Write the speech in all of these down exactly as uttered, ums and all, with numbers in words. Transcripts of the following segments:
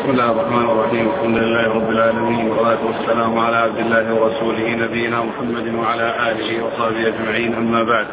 بسم الله الرحمن الرحيم. الحمد لله رب العالمين، والصلاة والسلام على عبد الله ورسوله نبينا محمد وعلى آله وصحبه أجمعين، أما بعد.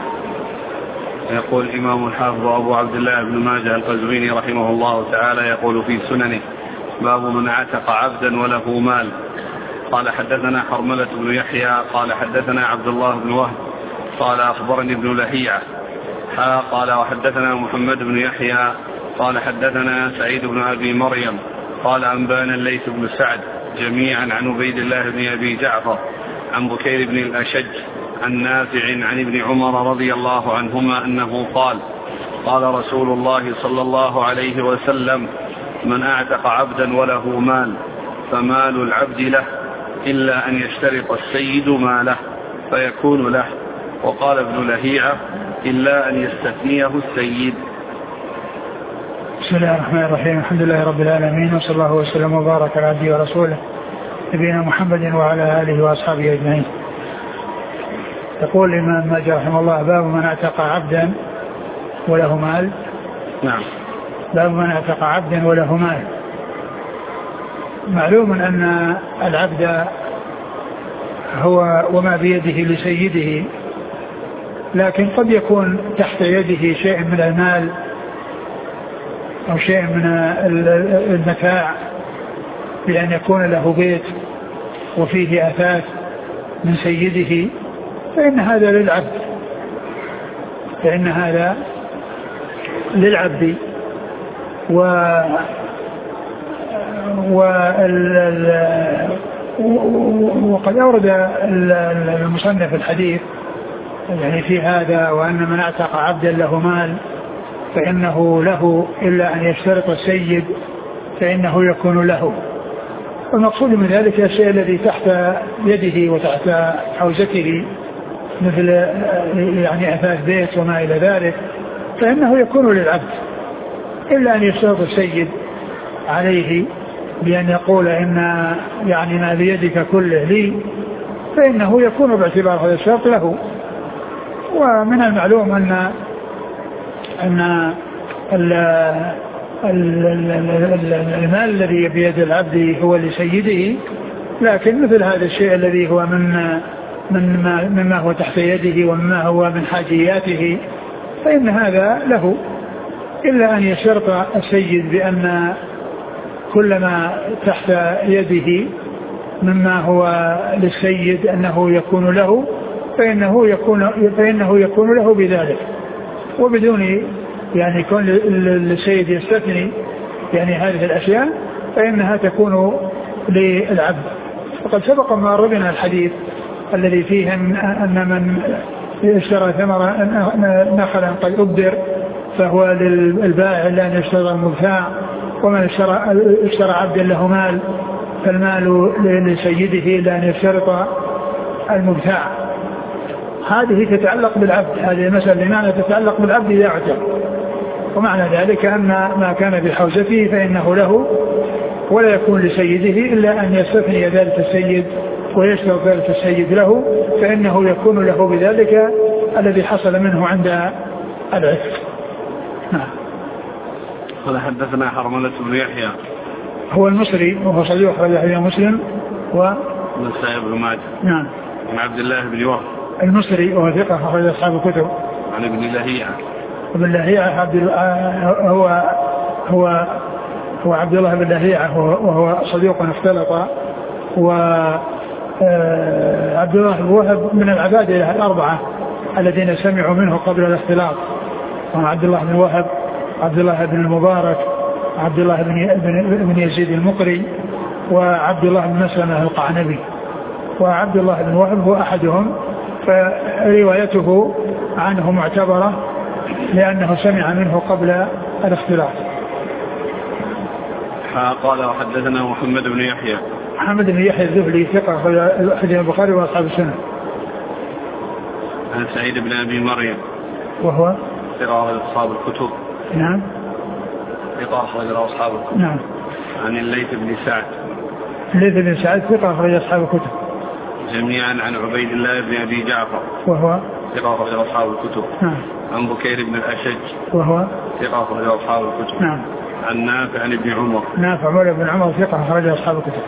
يقول الإمام الحافظ أبو عبد الله بن ماجه القزويني رحمه الله تعالى يقول في سننه: باب من عتق عبدا وله مال. قال حدثنا حرملة بن يحيى قال حدثنا عبد الله بن وهب قال أخبرني ابن لهيعة قال وحدثنا محمد بن يحيى قال حدثنا سعيد بن أبي مريم قال أنبانا الليث بن سعد جميعا عن عبيد الله بن أبي جعفر عن بكير بن الأشج عن نافع عن ابن عمر رضي الله عنهما أنه قال: قال رسول الله صلى الله عليه وسلم: من أعتق عبدا وله مال فمال العبد له إلا أن يشترط السيد ماله فيكون له. وقال ابن لهيعة: إلا أن يستثنيه السيد. بسم الله الرحمن الرحيم. الحمد لله رب العالمين، وصلى الله وسلم وبارك على عبده ورسوله نبينا محمد وعلى آله وأصحابه أجمعين. يقول الإمام ماجه رحمه الله: باب من اعتق عبدا وله مال. نعم. باب من اعتق عبدا وله مال. معلوم أن العبد هو وما بيده لسيده، لكن قد يكون تحت يده شيء من المال أو شيء من المتاع، بأن يكون له بيت وفيه أثاث من سيده، فإن هذا للعبد فإن هذا للعبد و وقد أورد المصنف الحديث يعني في هذا: وأن من اعتق عبدا له مال فإنه له إلا أن يشترط السيد فإنه يكون له. والمقصود من ذلك الشيء الذي تحت يده وتحت حوزته مثل يعني أثاث بيت وما إلى ذلك، فإنه يكون للعبد إلا أن يشترط السيد عليه بأن يقول إن يعني ما بيدك كله لي، فإنه يكون باعتبار هذا الشرط له. ومن المعلوم أن أن المال الذي بيد العبد هو لسيده، لكن مثل هذا الشيء الذي هو من من ما مما هو تحت يده ومما هو من حاجياته فإن هذا له، إلا أن يشترط السيد بأن كل ما تحت يده مما هو للسيد أنه يكون له، فإنه يكون فإنه يكون له بذلك، وبدون يعني كون السيد يستثني يعني هذه الأشياء فإنها تكون للعبد. وقد سبق ما ربنا الحديث الذي فيه أن من اشترى ثمرة نخلا قد أبدر فهو للبائع إلا أن يشترى المبتاع، ومن اشترى, اشترى عبدا له مال فالمال لسيده إلا أن يشترط المبتاع. هذه تتعلق بالعبد، هذه المسألة لمعنى تتعلق بالعبد إذا اعتق، ومعنى ذلك أن ما كان بحوزته فإنه له ولا يكون لسيده إلا أن يستثني ذلك السيد ويشترط ذلك السيد له، فإنه يكون له بذلك الذي حصل منه عند العتق. نعم. قال حدثنا حرملة بن يحيى هو المصري وهو صديق أخرج حديث مسلم و نسائي بن ماجه. نعم. عن عبد الله بن وهب المصري وهو ثقة أخرج أصحاب الكتب. عن ابن لهيعة. ابن لهيعة عبد هو هو هو عبد الله بن لهيعة وهو صديق اختلط، وعبد الله بن وهب من العبادة الأربعة الذين سمعوا منه قبل الاختلاط، وهم عبد الله بن وهب، عبد الله بن المبارك، عبد الله بن يزيد المقري، وعبد الله بن مسلمة القعنبي. وعبد الله بن وهب هو أحدهم، فروايته عنه معتبرة لأنه سمع منه قبل الاختلاط. قال وحدثنا محمد بن يحيى محمد بن يحيى الذهلي ثقة أخرج البخاري وأصحاب السنة. عن سعيد بن أبي مريم وهو ثقة أخرج أصحاب الكتب. نعم. ثقة أخرج أصحاب الكتب. نعم. عن الليث بن سعد الليث بن سعد ثقة أخرج أصحاب الكتب جميعا عن عبيد الله بن أبي جعفر وهو ثقة أخرج أصحاب الكتب. نعم. عن بكير بن الأشج وهو ثقة أخرج أصحاب الكتب. نعم. عن نافع عن ابن عمر. نافع مولى بن عمر ثقة أخرجه أصحاب الكتب.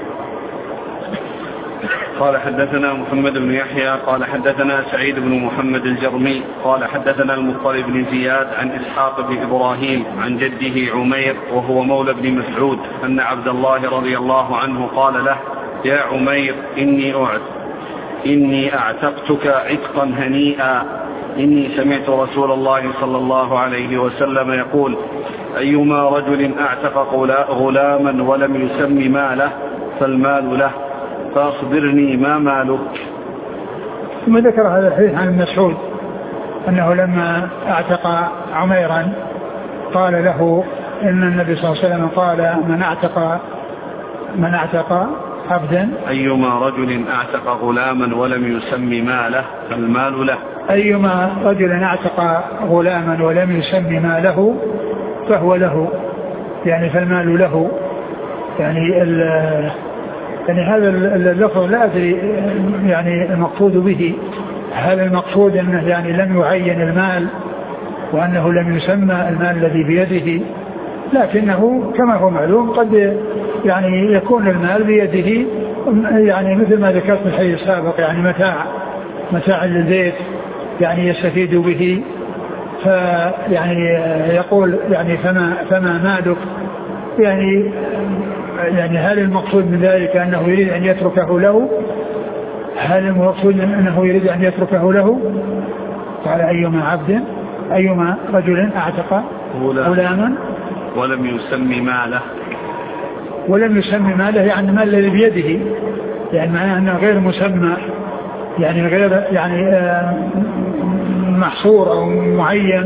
قال حدثنا محمد بن يحيى قال حدثنا سعيد بن محمد الجرمي قال حدثنا المطلب بن زياد عن إسحاق بن إبراهيم عن جده عمير وهو مولى بن مسعود أن عبد الله رضي الله عنه قال له يا عمير إني أعت إني أعتقتك عتقا هنيئا إني سمعت رسول الله صلى الله عليه وسلم يقول أيما رجل أعتق غلاما ولم يسم ماله فالمال له فأخبرني ما مالك. ثم ذكر هذا الحديث عن مسعود أنه لما اعتق عميرا قال له إن النبي صلى الله عليه وسلم قال من اعتق من اعتق عبدا أيما رجل اعتق غلاما ولم يسم ماله فالمال له. أيما رجل اعتق غلاما ولم يسم ماله فهو له يعني فالمال له. يعني يعني هذا اللفظ لا أدري يعني المقصود به هل المقصود أنه يعني لم يعين المال وأنه لم يسمى المال الذي بيده لكنه كما هو معلوم قد يعني يكون المال بيده يعني مثل ما ذكرت في الحديث السابق يعني متاع متاع للبيت يعني يستفيد به فيعني يقول يعني فما فما مالك يعني يعني هل المقصود من ذلك أنه يريد أن يتركه له هل المقصود أنه يريد أن يتركه له قال أيما عبد أيما رجل اعتق غلاما ولم يسمي ماله ولم يسمي ماله يعني المال الذي بيده يعني معناه أنه غير مسمى يعني غير يعني محصور أو معين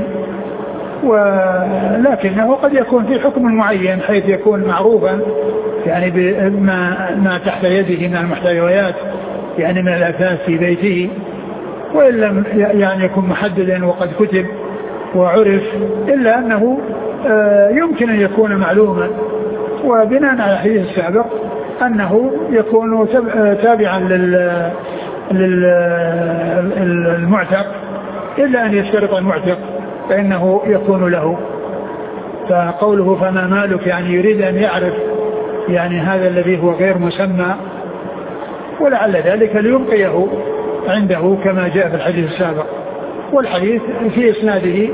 ولكنه قد يكون في حكم معين حيث يكون معروفا يعني بما ما تحت يده من المحتويات يعني من الأثاث في بيته وإن لم يعني يكون محددا وقد كتب وعرف إلا أنه يمكن أن يكون معلوما وبناء على الحديث السابق أنه يكون تابعا للمعتق إلا أن يشترط المعتق فإنه يكون له. فقوله فما مالك يعني يريد أن يعرف يعني هذا الذي هو غير مسمى ولعل ذلك ليبقيه عنده كما جاء في الحديث السابق والحديث في إسناده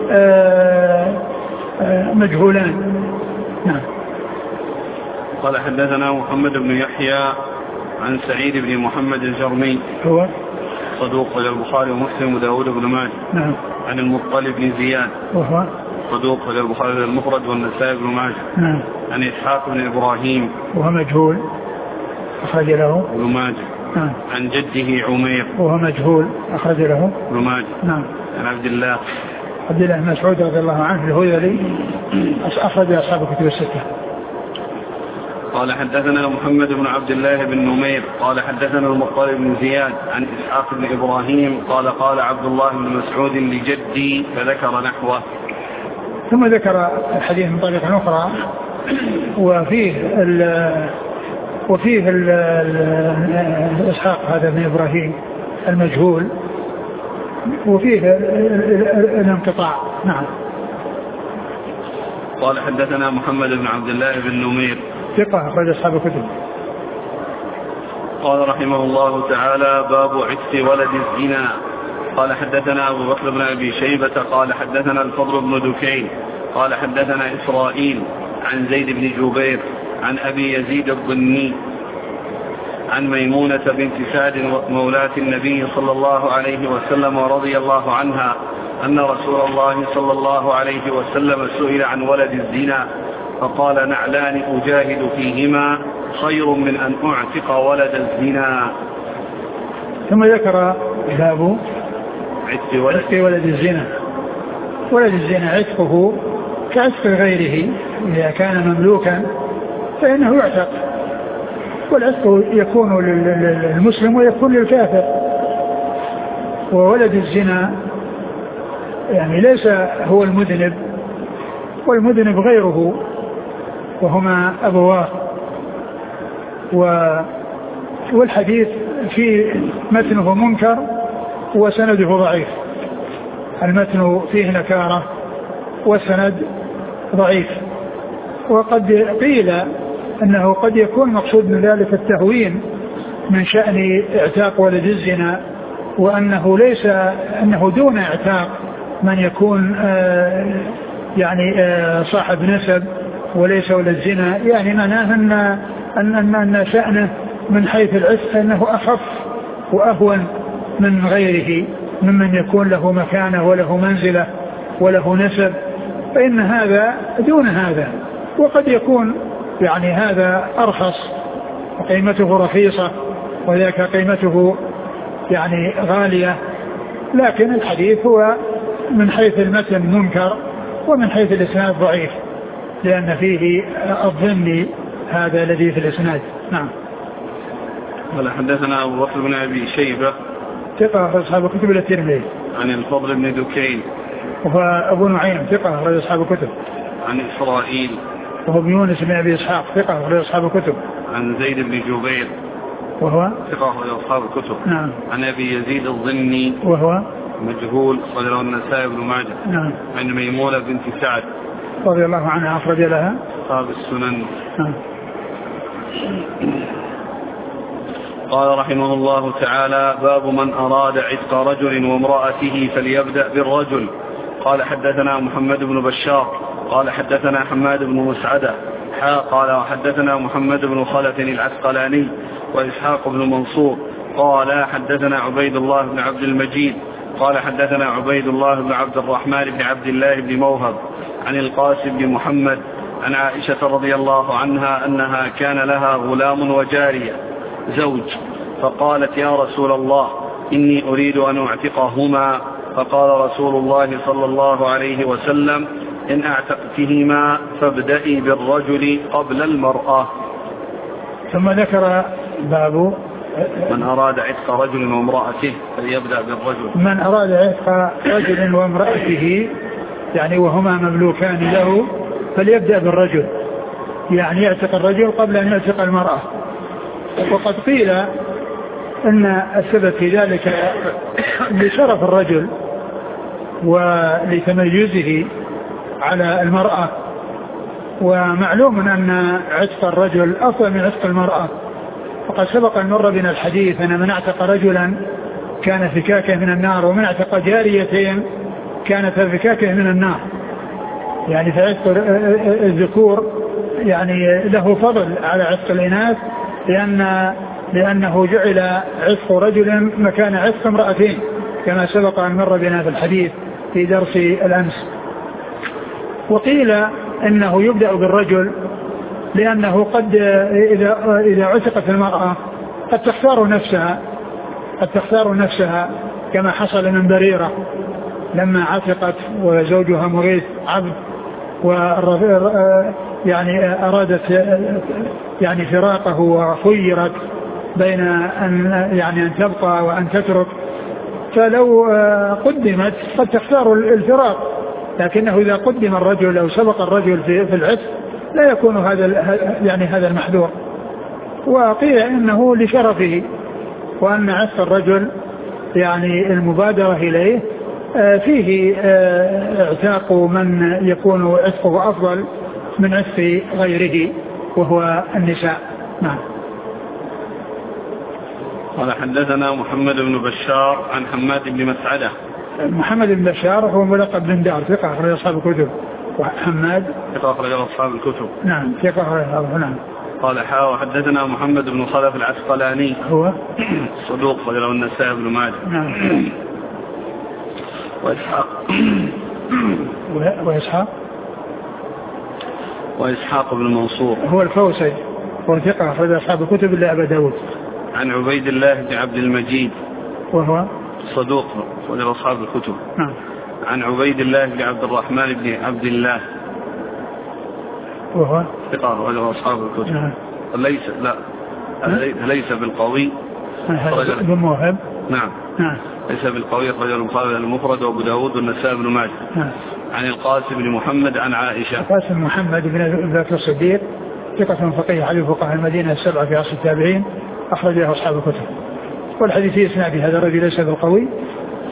مجهولان. نعم. قال حدثنا محمد بن يحيى عن سعيد بن محمد الجرمي هو صدوق خرج البخاري ومسلم وداود بن ماجه. نعم. عن المطلب بن زياد وهو صدوق خرج البخاري المفرد والنسائي بن ماجه. نعم. عن إسحاق بن إبراهيم وهو مجهول أخرج له ابن ماجه. نعم. عن جده عمير وهو مجهول أخرج له ابن ماجه. نعم. عن عبد الله عبد الله بن مسعود رضي الله عنه الهذلي أخرج أصحاب الكتب الستة. قال حدثنا محمد بن عبد الله بن نمير قال حدثنا المطلب بن زياد عن إسحاق بن إبراهيم قال قال عبد الله بن مسعود لجدي فذكر نحوه. ثم ذكر الحديث من طريقة أخرى وفيه ال وفيه ال إسحاق هذا بن إبراهيم المجهول وفيه الانقطاع. نعم. قال حدثنا محمد بن عبد الله بن نمير ثقة أخرج أصحاب الكتب. قال رحمه الله تعالى باب عتق ولد الزنا. قال حدثنا أبو بكر بن أبي شيبة قال حدثنا الفضل بن دكين قال حدثنا إسرائيل عن زيد بن جبير عن أبي يزيد الضني عن ميمونة بنت سعد مولاة النبي صلى الله عليه وسلم ورضي الله عنها أن رسول الله صلى الله عليه وسلم سئل عن ولد الزنا فقال نعلان أجاهد فيهما خير من أن أعتق ولد الزنا. ثم ذكر باب عتق ولد الزنا. ولد الزنا عتقه كعتق غيره إذا كان مملوكا فإنه يعتق والعتق يكون للمسلم ويكون للكافر. وولد الزنا يعني ليس هو المذنب والمذنب غيره وهما أبواه. والحديث في متنه منكر وسنده ضعيف. المتن فيه نكارة والسند ضعيف وقد قيل أنه قد يكون مقصود من ذلك التهوين من شأن اعتاق ولد الزنا، وأنه ليس أنه دون اعتاق من يكون آه يعني آه صاحب نسب وليس ولد زنا، يعني معناه أن, أن, أن شأنه من حيث العتق أنه أخف وأهون من غيره ممن يكون له مكانة وله منزلة وله نسب، فإن هذا دون هذا. وقد يكون يعني هذا أرخص وقيمته رخيصة وذاك قيمته يعني غالية، لكن الحديث هو من حيث المتن منكر ومن حيث الإسناد ضعيف، لأن فيه الظن هذا الذي في الإسناد. نعم. قال حدثنا أبو بكر بن أبي شيبة ثقة أصحاب كتب الترمذي. عن الفضل بن دكين وهو أبو نعيم ثقة أخرج أصحاب كتب. عن إسرائيل وهو ابن يونس بن أبي إسحاق ثقة أخرج أصحاب كتب. عن زيد بن جبير وهو ثقة أخرج أصحاب الكتب. نعم. عن أبي يزيد الضني وهو مجهول أخرج له النسائي بن ماجه. نعم. عن ميمونة بنت سعد رضي الله عنها أخرج لها أصحاب السنن. نعم. قال رحمه الله تعالى: باب من أراد عتق رجل وامرأته فليبدأ بالرجل. قال حدثنا محمد بن بشار قال حدثنا حماد بن مسعدة حا قال وحدثنا محمد بن خلف العسقلاني وإسحاق بن منصور قال حدثنا عبيد الله بن عبد المجيد قال حدثنا عبيد الله بن عبد الرحمن بن عبد الله بن موهب عن القاسم بن محمد عن عائشة رضي الله عنها أنها كان لها غلام وجارية زوج، فقالت: يا رسول الله إني أريد أن أعتقهما، فقال رسول الله صلى الله عليه وسلم: إن أعتقتهما فابدئي بالرجل قبل المرأة. ثم ذكر باب من أراد عتق رجل وامرأته فليبدأ بالرجل. من أراد عتق رجل وامرأته يعني وهما مملوكان له فليبدأ بالرجل، يعني يعتق الرجل قبل أن يعتق المرأة. وقد قيل أن السبب في ذلك لشرف الرجل ولتميزه على المرأة، ومعلوم أن عتق الرجل أفضل من عتق المرأة، وقد سبق أن مر بنا الحديث أن من اعتق رجلا كان فكاكه من النار، ومن اعتق جاريتين كانت فكاكه من النار. يعني فعتق الذكور يعني له فضل على عتق الإناث، لأن لأنه جعل عتق رجل مكان عتق امرأتين كما سبق أن مر بنا في الحديث في درس الأمس. وقيل إنه يبدأ بالرجل لأنه قد إذا إذا عتقت المرأة قد تختار نفسها قد تختار نفسها كما حصل من بريرة لما عتقت وزوجها مريث عبد، يعني أرادت يعني فراقه وخيرت بين أن يعني أن تبقى وأن تترك، فلو قدمت قد تختار الفراق، لكنه إذا قدم الرجل أو سبق الرجل في العتق لا يكون هذا يعني هذا المحذور. وقيل إنه لشرفه، وأن عتق الرجل يعني المبادرة إليه فيه اعتاق من يكون عتقه أفضل من عتق غيره وهو النساء. نعم. قال حدثنا محمد بن بشار عن حماد بن مسعدة. محمد بن بشار هو ملقب بن دار ثقة أخرج أصحاب الكتب، وحماد ثقة أخرج أصحاب الكتب. نعم ثقة أخرج أصحاب. نعم. قال حا وحدثنا محمد بن خلف العسقلاني هو صدوق أخرج له النسائي بن ماجه. نعم. وإسحاق وإسحاق وإسحاق بن منصور هو الكوسج هو ثقة أخرج أصحاب الكتب إلا أبا داود. عن عبيد الله بن عبد المجيد وهو صدوق أخرج أصحاب الكتب. نعم. عن عبيد الله بن عبد الرحمن بن عبد الله وهو ثقة أخرج أصحاب الكتب. نعم. ليس لا ليس بالقوي بن موهب. نعم. نعم. ليس بالقوي أخرج البخاري المفرد وأبو داود والنسائي بن ماجه. نعم. عن القاسم بن محمد عن عائشة. القاسم محمد بن بكر الصديق ثقة فقيه علي فقهاء المدينة السبعة في عصر التابعين أخرج له أصحاب الكتب. والحديث في إسناد هذا الرجل ليس بالقوي،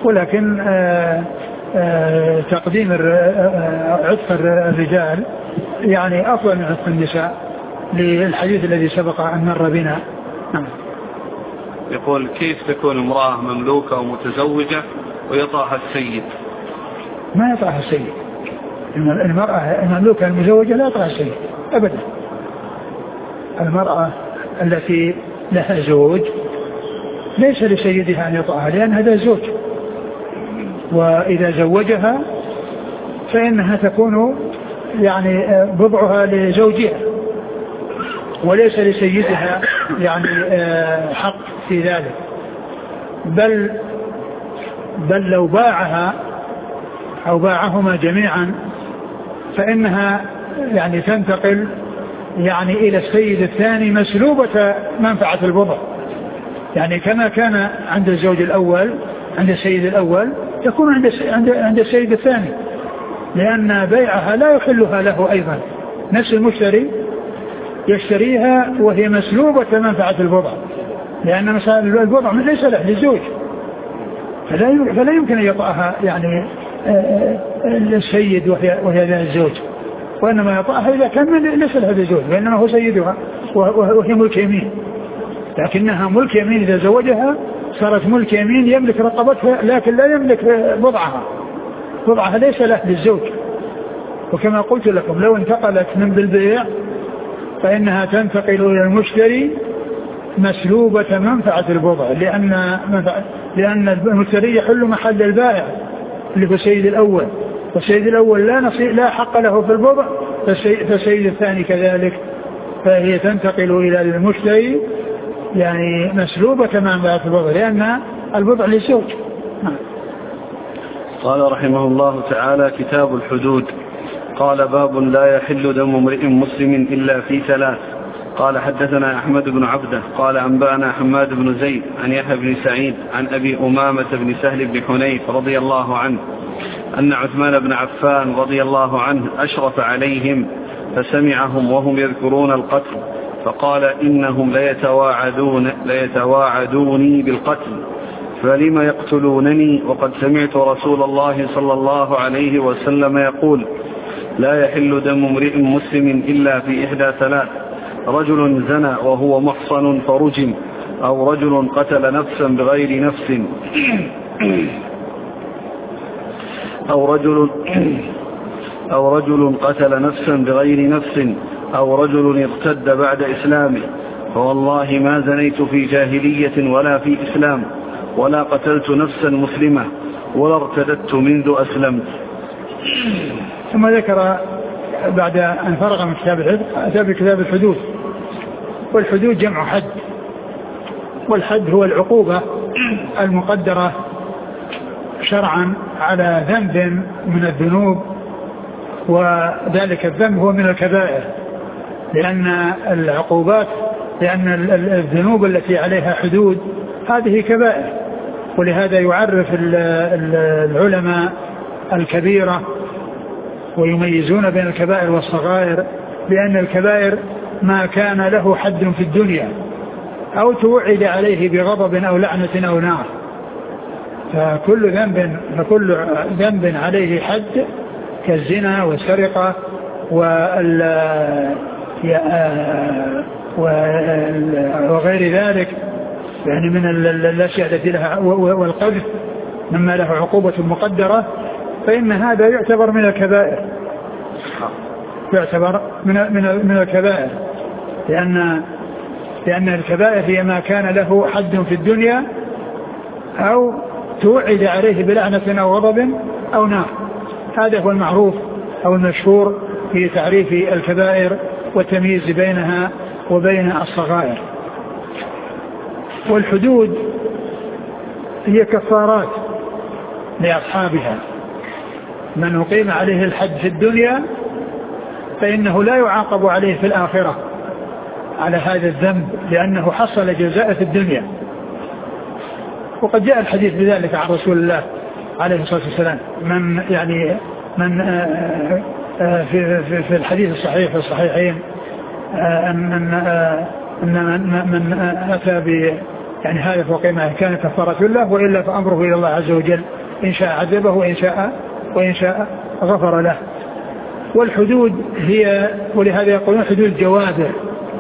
ولكن آآ آآ تقديم عتق الرجال يعني أفضل من عتق النساء للحديث الذي سبق أن مر بنا. نعم. يقول كيف تكون امرأة مملوكة ومتزوجة ويطأها السيد؟ ما يطأها السيد. المرأة المملوكة المزوجة لا يطأها السيد أبدا. المرأة التي لها زوج ليس لسيدها أن يطأها لأن هذا زوج، وإذا زوجها فإنها تكون يعني بضعها لزوجها وليس لسيدها يعني حق في ذلك. بل بل لو باعها أو باعهما جميعا فإنها يعني تنتقل يعني إلى السيد الثاني مسلوبة منفعة البضع، يعني كما كان عند الزوج الأول عند السيد الأول تكون عند عند السيد الثاني، لأن بيعها لا يحلها له أيضا. نفس المشتري يشتريها وهي مسلوبة منفعة البضع، لأن مثلا البضع ليس له للزوج، فلا فلا يمكن أن يطأها يعني السيد وهي وهي ذا الزوج، وإنما يطأها إذا كان ليس له الزوج وإنما هو سيدها وهي ملك يمين. لكنها ملك يمين إذا زوجها صارت ملك يمين يملك رقبتها لكن لا يملك بضعها، بضعها ليس له للزوج. وكما قلت لكم لو انتقلت من بالبيع فإنها تنتقل إلى المشتري مسلوبة منفعة البضع، لأن لأن المشتري يحل محل البائع اللي هو السيد الأول، والسيد الأول لا نصيب لا حق له في البضع، فالسيد الثاني كذلك، فهي تنتقل إلى المشتري يعني مسلوبة منفعة البضع لأن البضع للزوج. قال رحمه الله تعالى: كتاب الحدود. قال: باب لا يحل دم امرئ مسلم إلا في ثلاث. قال: حدثنا أحمد بن عبده قال أنبأنا حماد بن زيد عن يحيى بن سعيد عن أبي أمامة بن سهل بن حنيف رضي الله عنه أن عثمان بن عفان رضي الله عنه أشرف عليهم فسمعهم وهم يذكرون القتل فقال: إنهم ليتواعدون ليتواعدوني بالقتل فلم يقتلونني وقد سمعت رسول الله صلى الله عليه وسلم يقول: لا يحل دم امرئ مسلم إلا في إحدى ثلاث: رجل زنى وهو محصن فرجم، أو رجل قتل نفسا بغير نفس، أو رجل أو رجل قتل نفسا بغير نفس، أو رجل ارتد بعد إسلامه. فوالله ما زنيت في جاهلية ولا في إسلام، ولا قتلت نفسا مسلمة، ولا ارتدت منذ أسلمت. ثم ذكر بعد أن فرغ من كتاب الحدود أتى بكتاب الحدود. والحدود جمع حد، والحد هو العقوبة المقدرة شرعا على ذنب من الذنوب، وذلك الذنب هو من الكبائر، لأن العقوبات لأن الذنوب التي عليها حدود هذه كبائر. ولهذا يعرف العلماء الكبيرة ويميزون بين الكبائر والصغائر بأن الكبائر ما كان له حد في الدنيا أو توعد عليه بغضب أو لعنة أو نار، فكل ذنب فكل ذنب عليه حد كالزنا والسرقة وغير ذلك يعني من الأشياء التي لها والقذف مما له عقوبة مقدرة، فإن هذا يعتبر من الكبائر يعتبر من من من الكبائر لأن لأن الكبائر هي ما كان له حد في الدنيا أو توعد عليه بلعنة أو غضب أو نار. هذا هو المعروف أو المشهور في تعريف الكبائر والتمييز بينها وبين الصغائر. والحدود هي كفارات لأصحابها، من أقيم عليه الحد في الدنيا فإنه لا يعاقب عليه في الآخرة على هذا الذنب لأنه حصل جزاء في الدنيا. وقد جاء الحديث بذلك عن رسول الله عليه الصلاة والسلام، من يعني من في في الحديث الصحيح في الصحيحين أن أن من أتى ب يعني هذا فوقما كان كفارة له، وإلا فأمره إلى الله عز وجل إن شاء عذبه وإن شاء وإن شاء غفر له. والحدود هي ولهذا يقولون حدود جوابر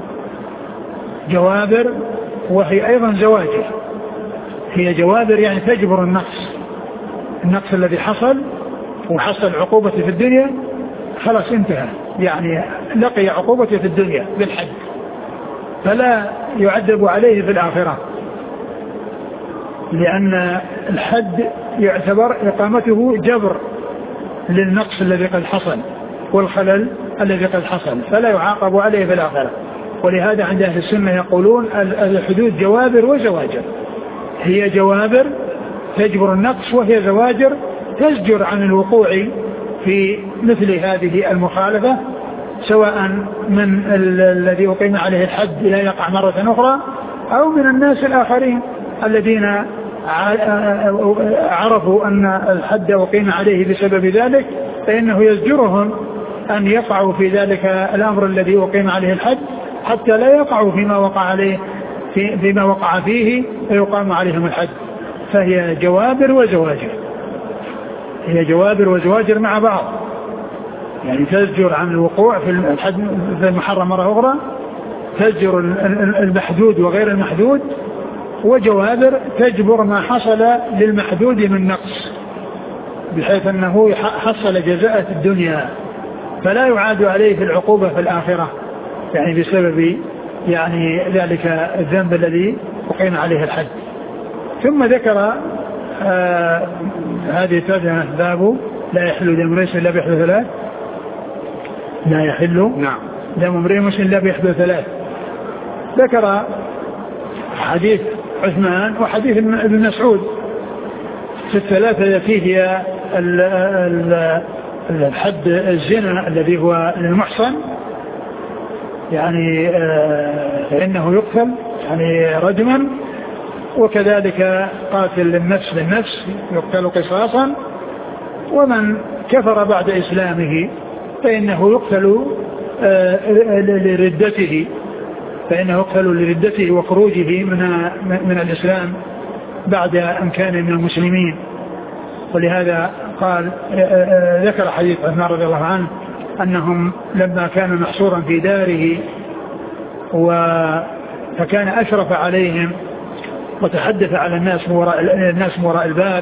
جوابر وهي أيضا زواجر. هي جوابر يعني تجبر النقص النقص الذي حصل وحصل عقوبته في الدنيا خلاص انتهى، يعني لقي عقوبته في الدنيا بالحد فلا يعذب عليه في الآخرة، لأن الحد يعتبر إقامته جبر للنقص الذي قد حصل والخلل الذي قد حصل فلا يعاقب عليه في الآخرة. ولهذا عند أهل السنة يقولون الحدود جوابر وزواجر. هي جوابر تجبر النقص وهي زواجر تزجر عن الوقوع في مثل هذه المخالفة، سواء من الذي أقيم عليه الحد لا يقع مرة أخرى أو من الناس الآخرين الذين عرفوا أن الحد أقيم عليه بسبب ذلك، فإنه يزجرهم أن يقعوا في ذلك الأمر الذي أقيم عليه الحد حتى لا يقعوا فيما وقع عليه في فيما وقع فيه فيقام عليهم الحد. فهي جوابر وزواجر، هي جوابر وزواجر مع بعض، يعني تزجر عن الوقوع في الحد في المحرم مرة أخرى، تزجر المحدود وغير المحدود، وجوابر تجبر ما حصل للمحدود من نقص بحيث أنه حصل جزاء في الدنيا فلا يعاد عليه في العقوبة في الآخرة، يعني بسبب يعني ذلك الذنب الذي أقيم عليه الحد. ثم ذكر آه هذه الترجمة باب لا يحل دم امرئ إلا بإحدى ثلاث. لا يحل نعم دم امرئ مسلم إلا بإحدى ثلاث. ذكر حديث عثمان وحديث ابن مسعود في الثلاثة التي هي الحد الزنا الذي هو للمحصن، يعني فإنه يقتل يعني رجما، وكذلك قاتل النفس بالنفس يقتل قصاصا، ومن كفر بعد إسلامه فإنه يقتل لردته فإنه يقتل لردته وخروجه من من الإسلام بعد أن كان من المسلمين. ولهذا قال ذكر حديث عثمان رضي الله عنه أنهم لما كان محصورا في داره فكان أشرف عليهم وتحدث على الناس وراء الناس وراء الباب،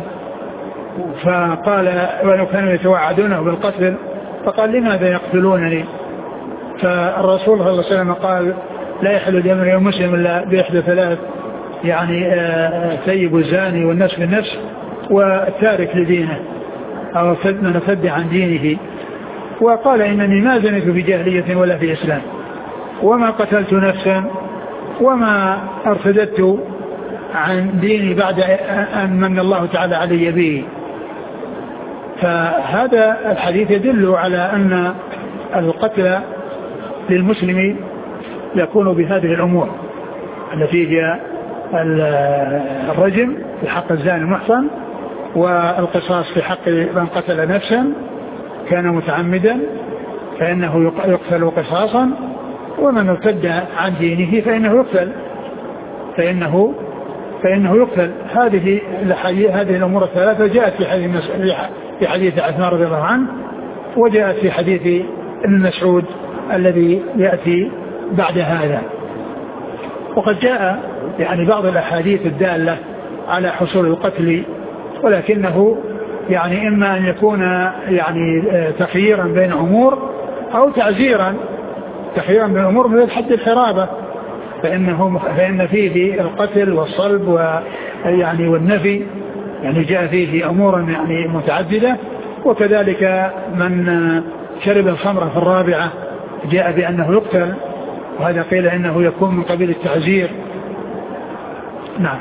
فقال ولو كانوا يتوعدونه بالقتل فقال لماذا يقتلونني؟ فالرسول صلى الله عليه وسلم قال لا يحل دم امرئ مسلم الا باحدى ثلاث، يعني ثيب الزاني والنفس بالنفس والتارك لدينه او من ارتد عن دينه. وقال انني ما زنيت في جاهلية ولا في اسلام وما قتلت نفسا وما ارتدت عن ديني بعد ان من الله تعالى علي به. فهذا الحديث يدل على ان القتل للمسلم يكون بهذه الأمور التي هي الرجم في حق الزاني المحصن، والقصاص في حق من قتل نفسا كان متعمدا فإنه يقتل قصاصا، ومن ارتد عن دينه فإنه يقتل فإنه فإنه يقتل. هذه هذه الأمور الثلاثة جاءت في حديث في حديث عثمان رضي الله عنه، وجاءت في حديث ابن مسعود الذي يأتي بعد هذا. وقد جاء يعني بعض الأحاديث الدالة على حصول القتل، ولكنه يعني إما أن يكون يعني تخييرا بين أمور أو تعزيرا. تخييرا بين أمور مثل حد الحرابة فإنه فإن فيه القتل والصلب ويعني والنفي، يعني جاء فيه أمور يعني متعددة. وكذلك من شرب الخمر في الرابعة جاء بأنه يقتل، وهذا قيل إنه يكون من قبيل التعزير. نعم.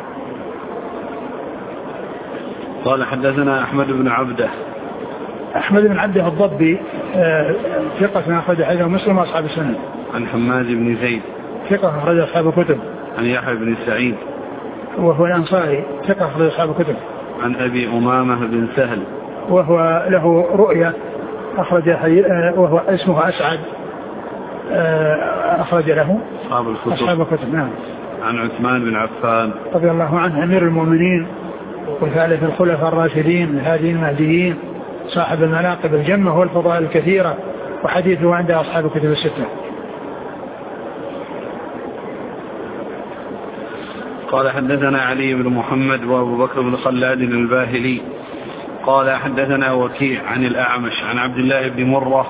قال حدثنا أحمد بن عبده. أحمد بن عبده الضبي ثقة أخرج حديثه مسلم وأصحاب السنن. عن حماد بن زيد ثقة أخرج أصحاب الكتب. عن يحيى بن سعيد وهو الأنصاري ثقة أخرج أصحاب الكتب. عن أبي أمامة بن سهل وهو له رؤية أخرج وهو اسمه أسعد أخرج له أصحاب الكتب. أصحاب الكتب. نعم. عن عثمان بن عفان رضي الله عنه أمير المؤمنين وثالث الخلفاء الراشدين الهاديين المهديين صاحب المناقب الجمة والفضائل الكثيرة، وحديثه عند أصحاب الكتب الستة. قال حدثنا علي بن محمد وأبو بكر بن خلاد الباهلي قال حدثنا وكيع عن الأعمش عن عبد الله بن مرة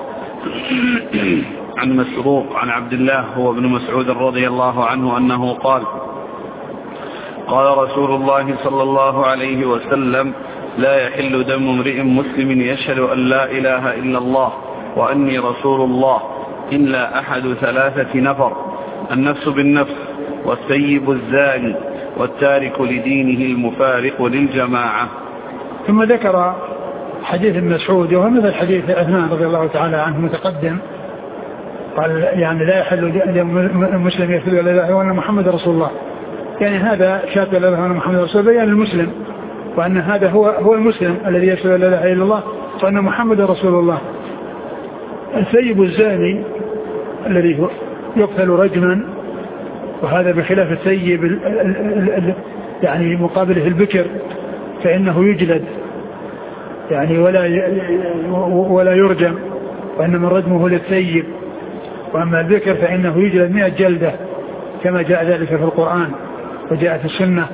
عن مسروق عن عبد الله هو ابن مسعود رضي الله عنه أنه قال قال رسول الله صلى الله عليه وسلم لا يحل دم امرئ مسلم يشهد أن لا إله إلا الله وأني رسول الله إلا أحد ثلاثة نفر النفس بالنفس والسيب الزاني والتارك لدينه المفارق للجماعة. ثم ذكر حديث ابن مسعود وهو مثل حديث عثمان رضي الله تعالى عنه متقدم قال يعني لا يحل مسلم يشهد أن لا إله إلا الله وأن محمد رسول الله يعني هذا شهادة لا إله إلا الله محمد رسول الله بيان المسلم وأن هذا هو هو المسلم الذي يشهد أن لا إله إلا الله وأن محمد رسول الله. السيب الزاني الذي يقتل رجما وهذا بخلاف السيب يعني مقابله البكر فإنه يجلد يعني ولا ولا يرجم وإنما رجمه للسيب وأما البكر فإنه يجلد مئة جلدة كما جاء ذلك في القرآن وجاء في السنة.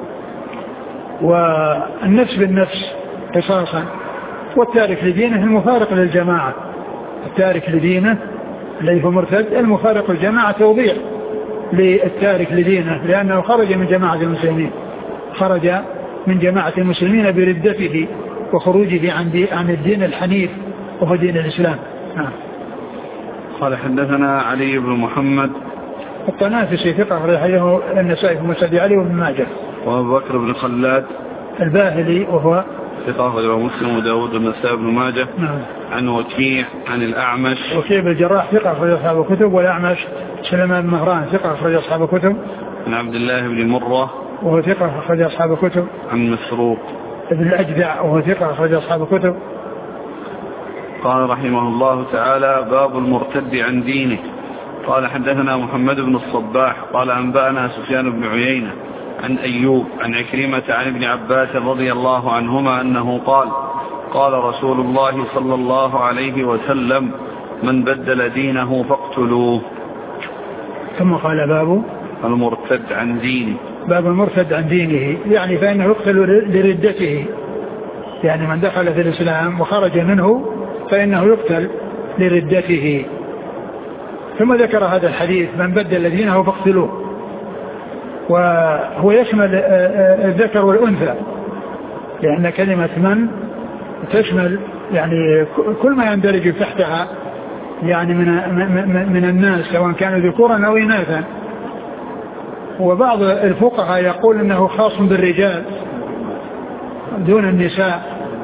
والنفس بالنفس قصاصا والتارك لدينه المفارق للجماعة التارك لدينه الذي هو مرتد المفارق للجماعة توضيح للتارك لدينه لأنه خرج من جماعة المسلمين خرج من جماعة المسلمين بردته وخروجه عن, عن الدين الحنيف وهو دين الإسلام. نعم. قال حدثنا علي بن محمد الطنافسي ثقة أخرجه النسائي في مسند علي وابن ماجه. وأبو بكر بن خلاد الباهلي وهو ثقة أخرجه مسلم وداود والنسائي وابن ماجه. نعم. عن وكيع عن الأعمش وكيع بن الجراح ثقة أخرج أصحاب الكتب والأعمش سليمان بن مهران ثقة أخرج أصحاب الكتب. عن عبد الله بن مرة وهو ثقة أخرج أصحاب الكتب. عن مسروق ابن الأجدع وهو ثقة أخرج أصحاب الكتب. قال رحمه الله تعالى باب المرتد عن دينه. قال حدثنا محمد بن الصباح قال أنبأنا سفيان بن عيينة عن أيوب عن عكرمة عن ابن عباس رضي الله عنهما أنه قال قال رسول الله صلى الله عليه وسلم من بدل دينه فاقتلوه. ثم قال باب المرتد عن دينه باب المرتد عن دينه يعني فإنه يقتل لردته يعني من دخل في الإسلام وخرج منه فإنه يقتل لردته. ثم ذكر هذا الحديث من بدل دينه فاقتلوه وهو يشمل الذكر والأنثى لأن كلمة من تشمل يعني كل ما يندرج تحتها يعني من من الناس سواء كانوا ذكورا أو إناثا. وبعض الفقهاء يقول إنه خاص بالرجال دون النساء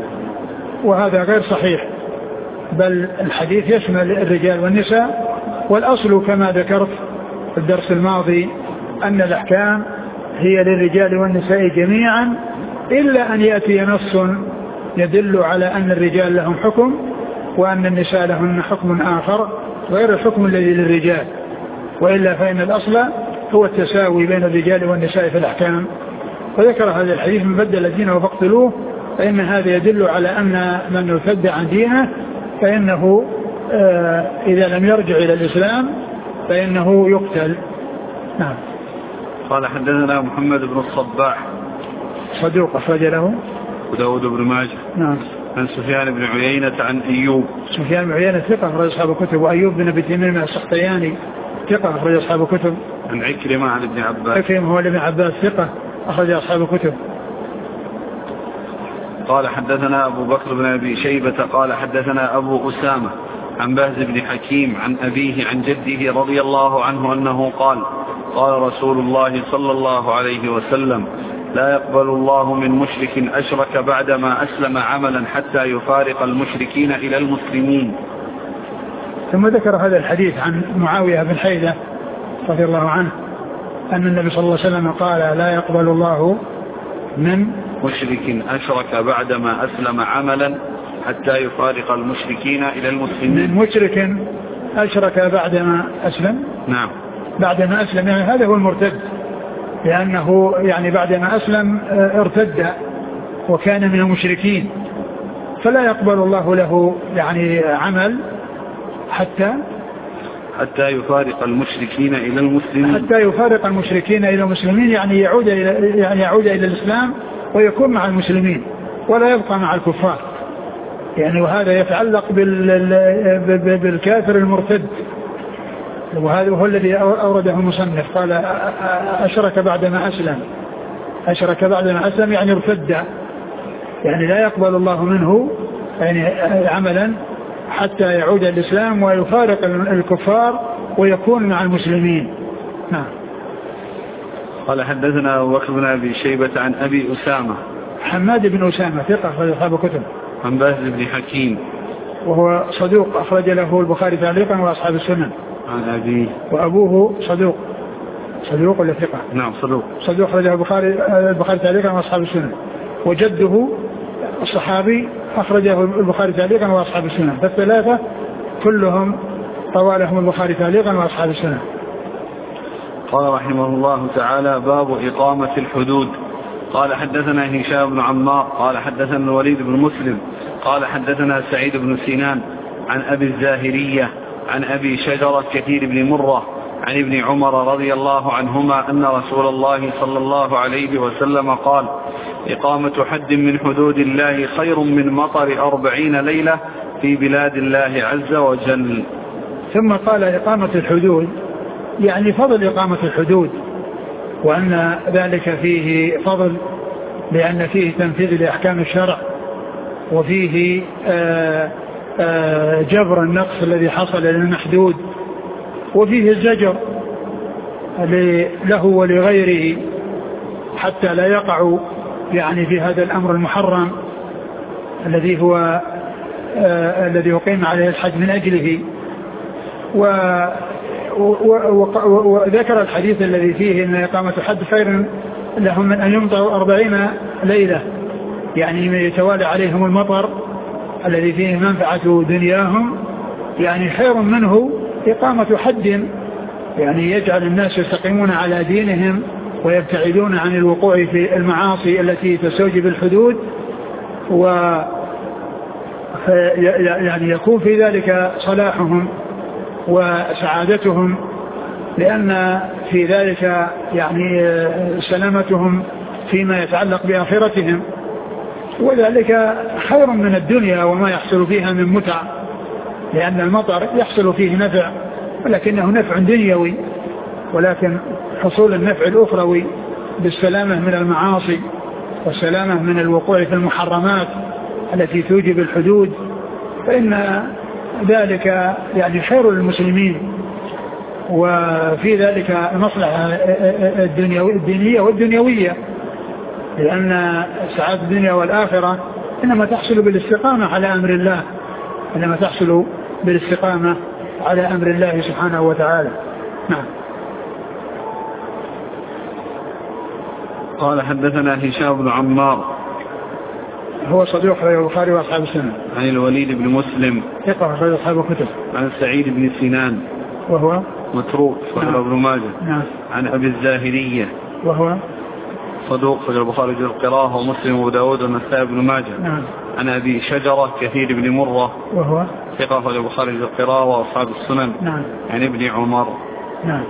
وهذا غير صحيح بل الحديث يشمل الرجال والنساء والأصل كما ذكرت في الدرس الماضي أن الأحكام هي للرجال والنساء جميعا إلا أن يأتي نص يدل على أن الرجال لهم حكم وأن النساء لهن حكم آخر غير الحكم الذي للرجال وإلا فإن الأصل هو التساوي بين الرجال والنساء في الأحكام. وذكر هذا الحديث من بدل دينه فاقتلوه فإن هذا يدل على أن من ارتد عن دينه فإنه آه إذا لم يرجع إلى الإسلام فإنه يقتل. نعم. قال حدثنا محمد بن الصباح صدوق أخرج له وداود بن ماجه. نعم. عن سفيان بن عيينة عن أيوب سفيان بن عيينة ثقة أخرج أصحاب الكتب وأيوب بن أبي تميم السختياني ثقة أخرج أصحاب الكتب. عن عكرمة عن ابن عباس عكرمة هو ابن عباس ثقة أخرج أصحاب الكتب. قال حدثنا أبو بكر بن أبي شيبة قال حدثنا أبو أسامة عن بهز بن حكيم عن أبيه عن جده رضي الله عنه أنه قال قال رسول الله صلى الله عليه وسلم لا يقبل الله من مشرك أشرك بعدما أسلم عملا حتى يفارق المشركين إلى المسلمين. ثم ذكر هذا الحديث عن معاوية بن حيدة رضي الله عنه أن النبي صلى الله عليه وسلم قال لا يقبل الله من مشرك أشرك بعدما أسلم عملا حتى يفارق المشركين إلى المسلمين. من مشرك أشرك بعدما أسلم نعم بعدما أسلم يعني هذا هو المرتد لأنه يعني بعدما أسلم ارتد وكان من المشركين فلا يقبل الله له يعني عمل حتى حتى يفارق المشركين إلى المسلمين حتى يفارق المشركين إلى المسلمين يعني يعود إلى يعني يعود إلى الإسلام ويكون مع المسلمين ولا يبقى مع الكفار يعني. وهذا يتعلق بالكافر المرتد، وهذا هو الذي أورده المصنف. قال أشرك بعدما أسلم، أشرك بعدما أسلم يعني ارتد، يعني لا يقبل الله منه يعني عملا حتى يعود الإسلام ويفارق الكفار ويكون مع المسلمين. نعم. قال حدثنا أبو بكر بن أبي شيبة عن أبي أسامة حماد بن أسامة ثقة في أصحاب الكتب، عن باز بن حكيم وهو صدوق أخرج له البخاري تعليقا وأصحاب السنن، عن أبيه وأبوه صدوق صدوق ولا ثقة؟ نعم صدوق صدوق أخرجه البخاري البخاري تعليقا وأصحاب السنن، وجده الصحابي أخرجه البخاري تعليقا وأصحاب السنن، فالثلاثة كلهم طوالهم البخاري تعليقا وأصحاب السنن. قال رحمه الله تعالى: باب إقامة الحدود. قال حدثنا هشام بن عمار قال حدثنا الوليد بن مسلم قال حدثنا سعيد بن سنان عن أبي الزاهرية عن أبي شجرة كثير بن مرة عن ابن عمر رضي الله عنهما أن رسول الله صلى الله عليه وسلم قال: إقامة حد من حدود الله خير من مطر أربعين ليلة في بلاد الله عز وجل. ثم قال: إقامة الحدود يعني فضل إقامة الحدود، وأن ذلك فيه فضل لأن فيه تنفيذ لأحكام الشرع، وفيه آآ آآ جبر النقص الذي حصل للمحدود، وفيه الزجر له ولغيره حتى لا يقع يعني في هذا الأمر المحرم الذي هو الذي يقيم عليه الحج من أجله. وذكر الحديث الذي فيه أن إقامة حد خير لهم من أن يمطروا أربعين ليلة، يعني يتوالى عليهم المطر الذي فيه منفعة دنياهم، يعني خير منه إقامة حد يعني يجعل الناس يستقيمون على دينهم ويبتعدون عن الوقوع في المعاصي التي تستوجب الحدود، و يعني يكون في ذلك صلاحهم وسعادتهم، لأن في ذلك يعني سلامتهم فيما يتعلق بآخرتهم، وذلك خير من الدنيا وما يحصل فيها من متع، لأن المطر يحصل فيه نفع ولكنه نفع دنيوي، ولكن حصول النفع الأخروي بالسلامة من المعاصي والسلامة من الوقوع في المحرمات التي توجب الحدود، فإن ذلك يعني خير للمسلمين، وفي ذلك مصلحة الدنيا والدنيوية، لأن سعادة الدنيا والآخرة إنما تحصل بالاستقامة على أمر الله، إنما تحصل بالاستقامة على أمر الله سبحانه وتعالى. نعم. قال حدثنا هشام بن عمار هو صديق أخرجه البخاري وأصحاب السنن، عن الوليد بن مسلم ثقة أخرجه أصحاب الكتب، عن سعيد بن سنان وهو متروك أخرجه ابن ماجه، نعم. عن أبي الزاهرية وهو صدوق أخرجه البخاري في القراءة ومسلم وداود والنسائي بن ماجه، نعم. عن أبي شجرة كثير بن مرة وهو ثقة أخرجه البخاري في القراءة وأصحاب السنن، نعم. عن ابن عمر، نعم.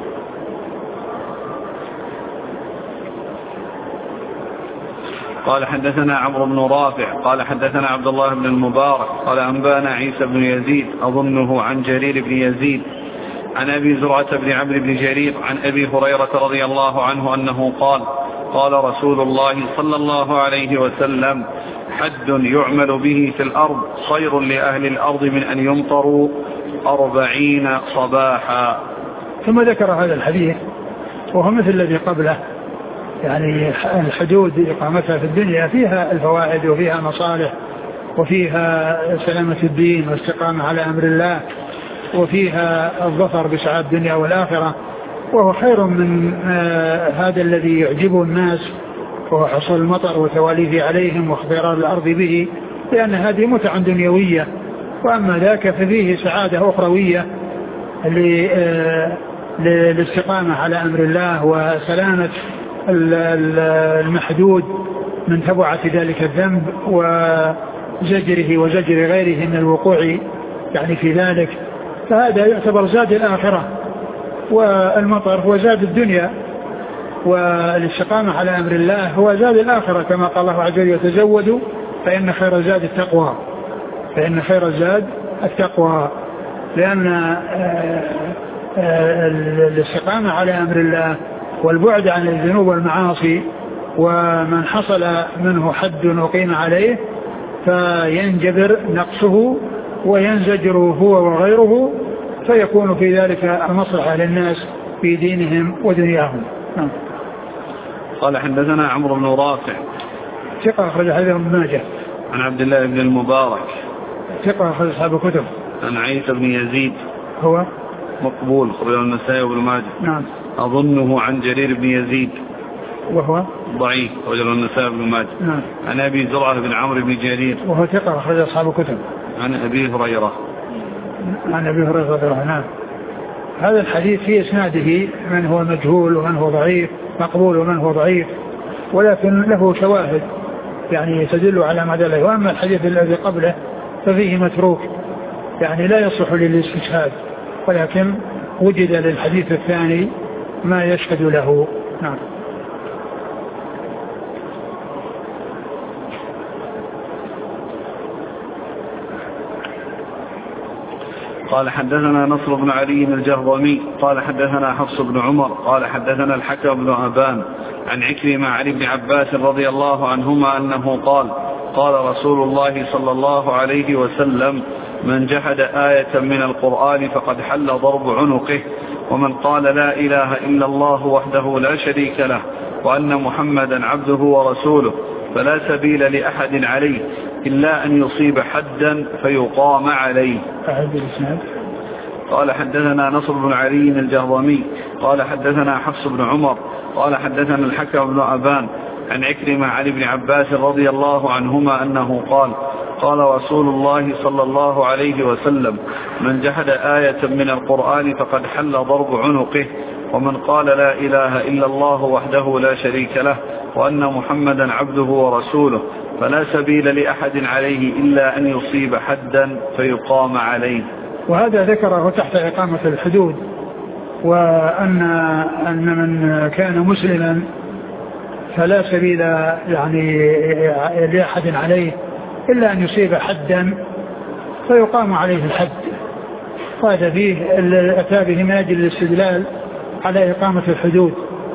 قال حدثنا عمرو بن رافع قال حدثنا عبد الله بن المبارك قال أنبانا عيسى بن يزيد أظنه عن جرير بن يزيد عن أبي زرعة بن عمرو بن جرير عن أبي هريرة رضي الله عنه أنه قال: قال رسول الله صلى الله عليه وسلم: حد يعمل به في الأرض خير لأهل الأرض من أن يمطروا أربعين صباحا. ثم ذكر هذا الحديث وهو مثل الذي قبله، يعني الحدود إقامتها في الدنيا فيها الفوائد وفيها مصالح وفيها سلامة الدين والاستقامة على أمر الله وفيها الظفر بسعادة الدنيا والآخرة، وهو خير من آه هذا الذي يعجبه الناس وهو حصول المطر وتواليه عليهم واختيار الأرض به، لأن هذه متع دنيوية، وأما ذاك ففيه سعادة أخروية للاستقامة على أمر الله وسلامة المحدود من تبعة ذلك الذنب وزجره وزجر غيره من الوقوع يعني في ذلك، فهذا يعتبر زاد الآخرة، والمطر هو زاد الدنيا، والاستقامة على أمر الله هو زاد الآخرة، كما قال الله عز وجل يتزودوا فإن خير الزاد التقوى، فإن خير الزاد التقوى، لأن الاستقامة على أمر الله والبعد عن الذنوب والمعاصي، ومن حصل منه حد أقيم عليه فينجبر نقصه وينزجر هو وغيره، فيكون في ذلك المصلحة للناس في دينهم ودنياهم. قال حدثنا عمرو بن رافع ثقة أخرج حديث ابن ماجه. عن عبد الله بن المبارك ثقة أخرج أصحاب الكتب. عن عيسى بن يزيد هو مقبول أخرجه النسائي وابن ماجه. نعم. أظنه عن جرير بن يزيد وهو ضعيف أخرجه النسائي وابن ماجه. نعم. عن أبي زرعة بن عمرو بن جرير وهو ثقة أخرج أصحاب الكتب. عن أبي هريرة عن أبي هريرة رضي الله عنه. هذا الحديث في إسناده من هو مجهول ومن هو ضعيف، مقبول ومن هو ضعيف، ولكن له شواهد يعني تدل على ما دله. وأما الحديث الذي قبله ففيه متروك يعني لا يصح للاستشهاد، ولكن وجد للحديث الثاني ما يشهد له. نعم. قال حدثنا نصر بن علي الجهضمي قال حدثنا حفص بن عمر قال حدثنا الحكم بن أبان عن عكرمة عن ابن عباس رضي الله عنهما أنه قال قال رسول الله صلى الله عليه وسلم من جحد آية من القرآن فقد حل ضرب عنقه، ومن قال لا إله إلا الله وحده لا شريك له وأن محمدا عبده ورسوله فلا سبيل لأحد عليه إلا أن يصيب حدا فيقام عليه. قال حدثنا نصر بن علي الجهضمي قال حدثنا حفص بن عمر قال حدثنا الحكم بن أبان عن عكرمة عن ابن عباس رضي الله عنهما أنه قال قال رسول الله صلى الله عليه وسلم من جحد آية من القرآن فقد حل ضرب عنقه، ومن قال لا إله إلا الله وحده لا شريك له وأن محمدا عبده ورسوله فلا سبيل لأحد عليه إلا أن يصيب حدا فيقام عليه. وهذا ذكره تحت إقامة الحدود، وأن أن من كان مسلما فلا سبيل يعني لأحد عليه إلا أن يصيب حدا فيقام عليه الحد. وهذا فيه أتى به من أجل الاستدلال على إقامة الحدود،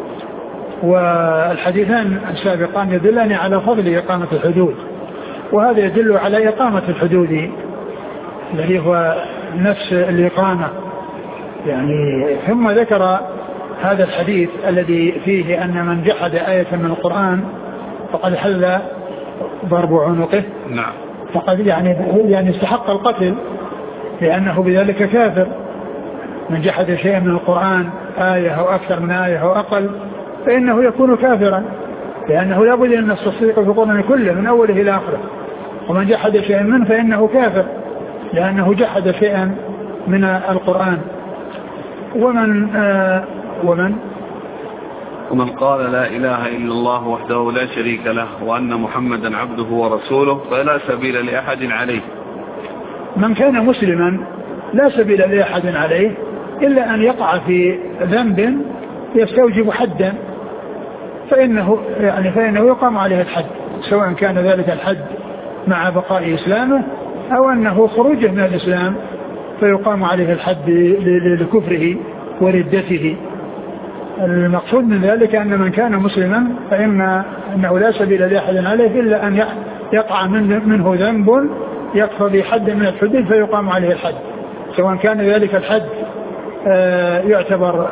والحديثان السابقان يدلان على فضل إقامة الحدود، وهذا يدل على إقامة الحدود الذي هو نفس الإقامة يعني. ثم ذكر هذا الحديث الذي فيه أن من جحد آية من القرآن فقد حل ضرب عنقه. نعم. فقد يعني يعني استحق القتل لأنه بذلك كافر. من جحد شيئا من القرآن آية أو أكثر من آية أو أقل فإنه يكون كافرا، لأنه لا بد أن التصديق في القرآن كله من أوله إلى آخره. ومن جحد شيئا منه فإنه كافر لأنه جحد شيئا من القرآن. ومن آه ومن ومن قال لا إله إلا الله وحده لا شريك له وأن محمدا عبده ورسوله فلا سبيل لأحد عليه. من كان مسلما لا سبيل لأحد عليه إلا أن يقع في ذنب يستوجب حدا، فإنه يعني فإنه يقام عليه الحد، سواء كان ذلك الحد مع بقاء إسلامه أو أنه خروجه من الإسلام فيقام عليه الحد لكفره وردته. المقصود من ذلك أن من كان مسلما فإن أنه لا سبيل لأحد عليه إلا أن يقع منه ذنب يقتضي حد من الحدود فيقام عليه الحد، سواء كان ذلك الحد يعتبر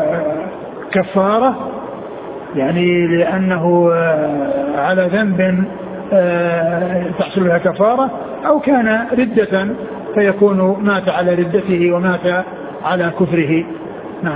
كفارة يعني لأنه على ذنب تحصل لها كفارة، أو كان ردة فيكون مات على ردته ومات على كفره. نعم.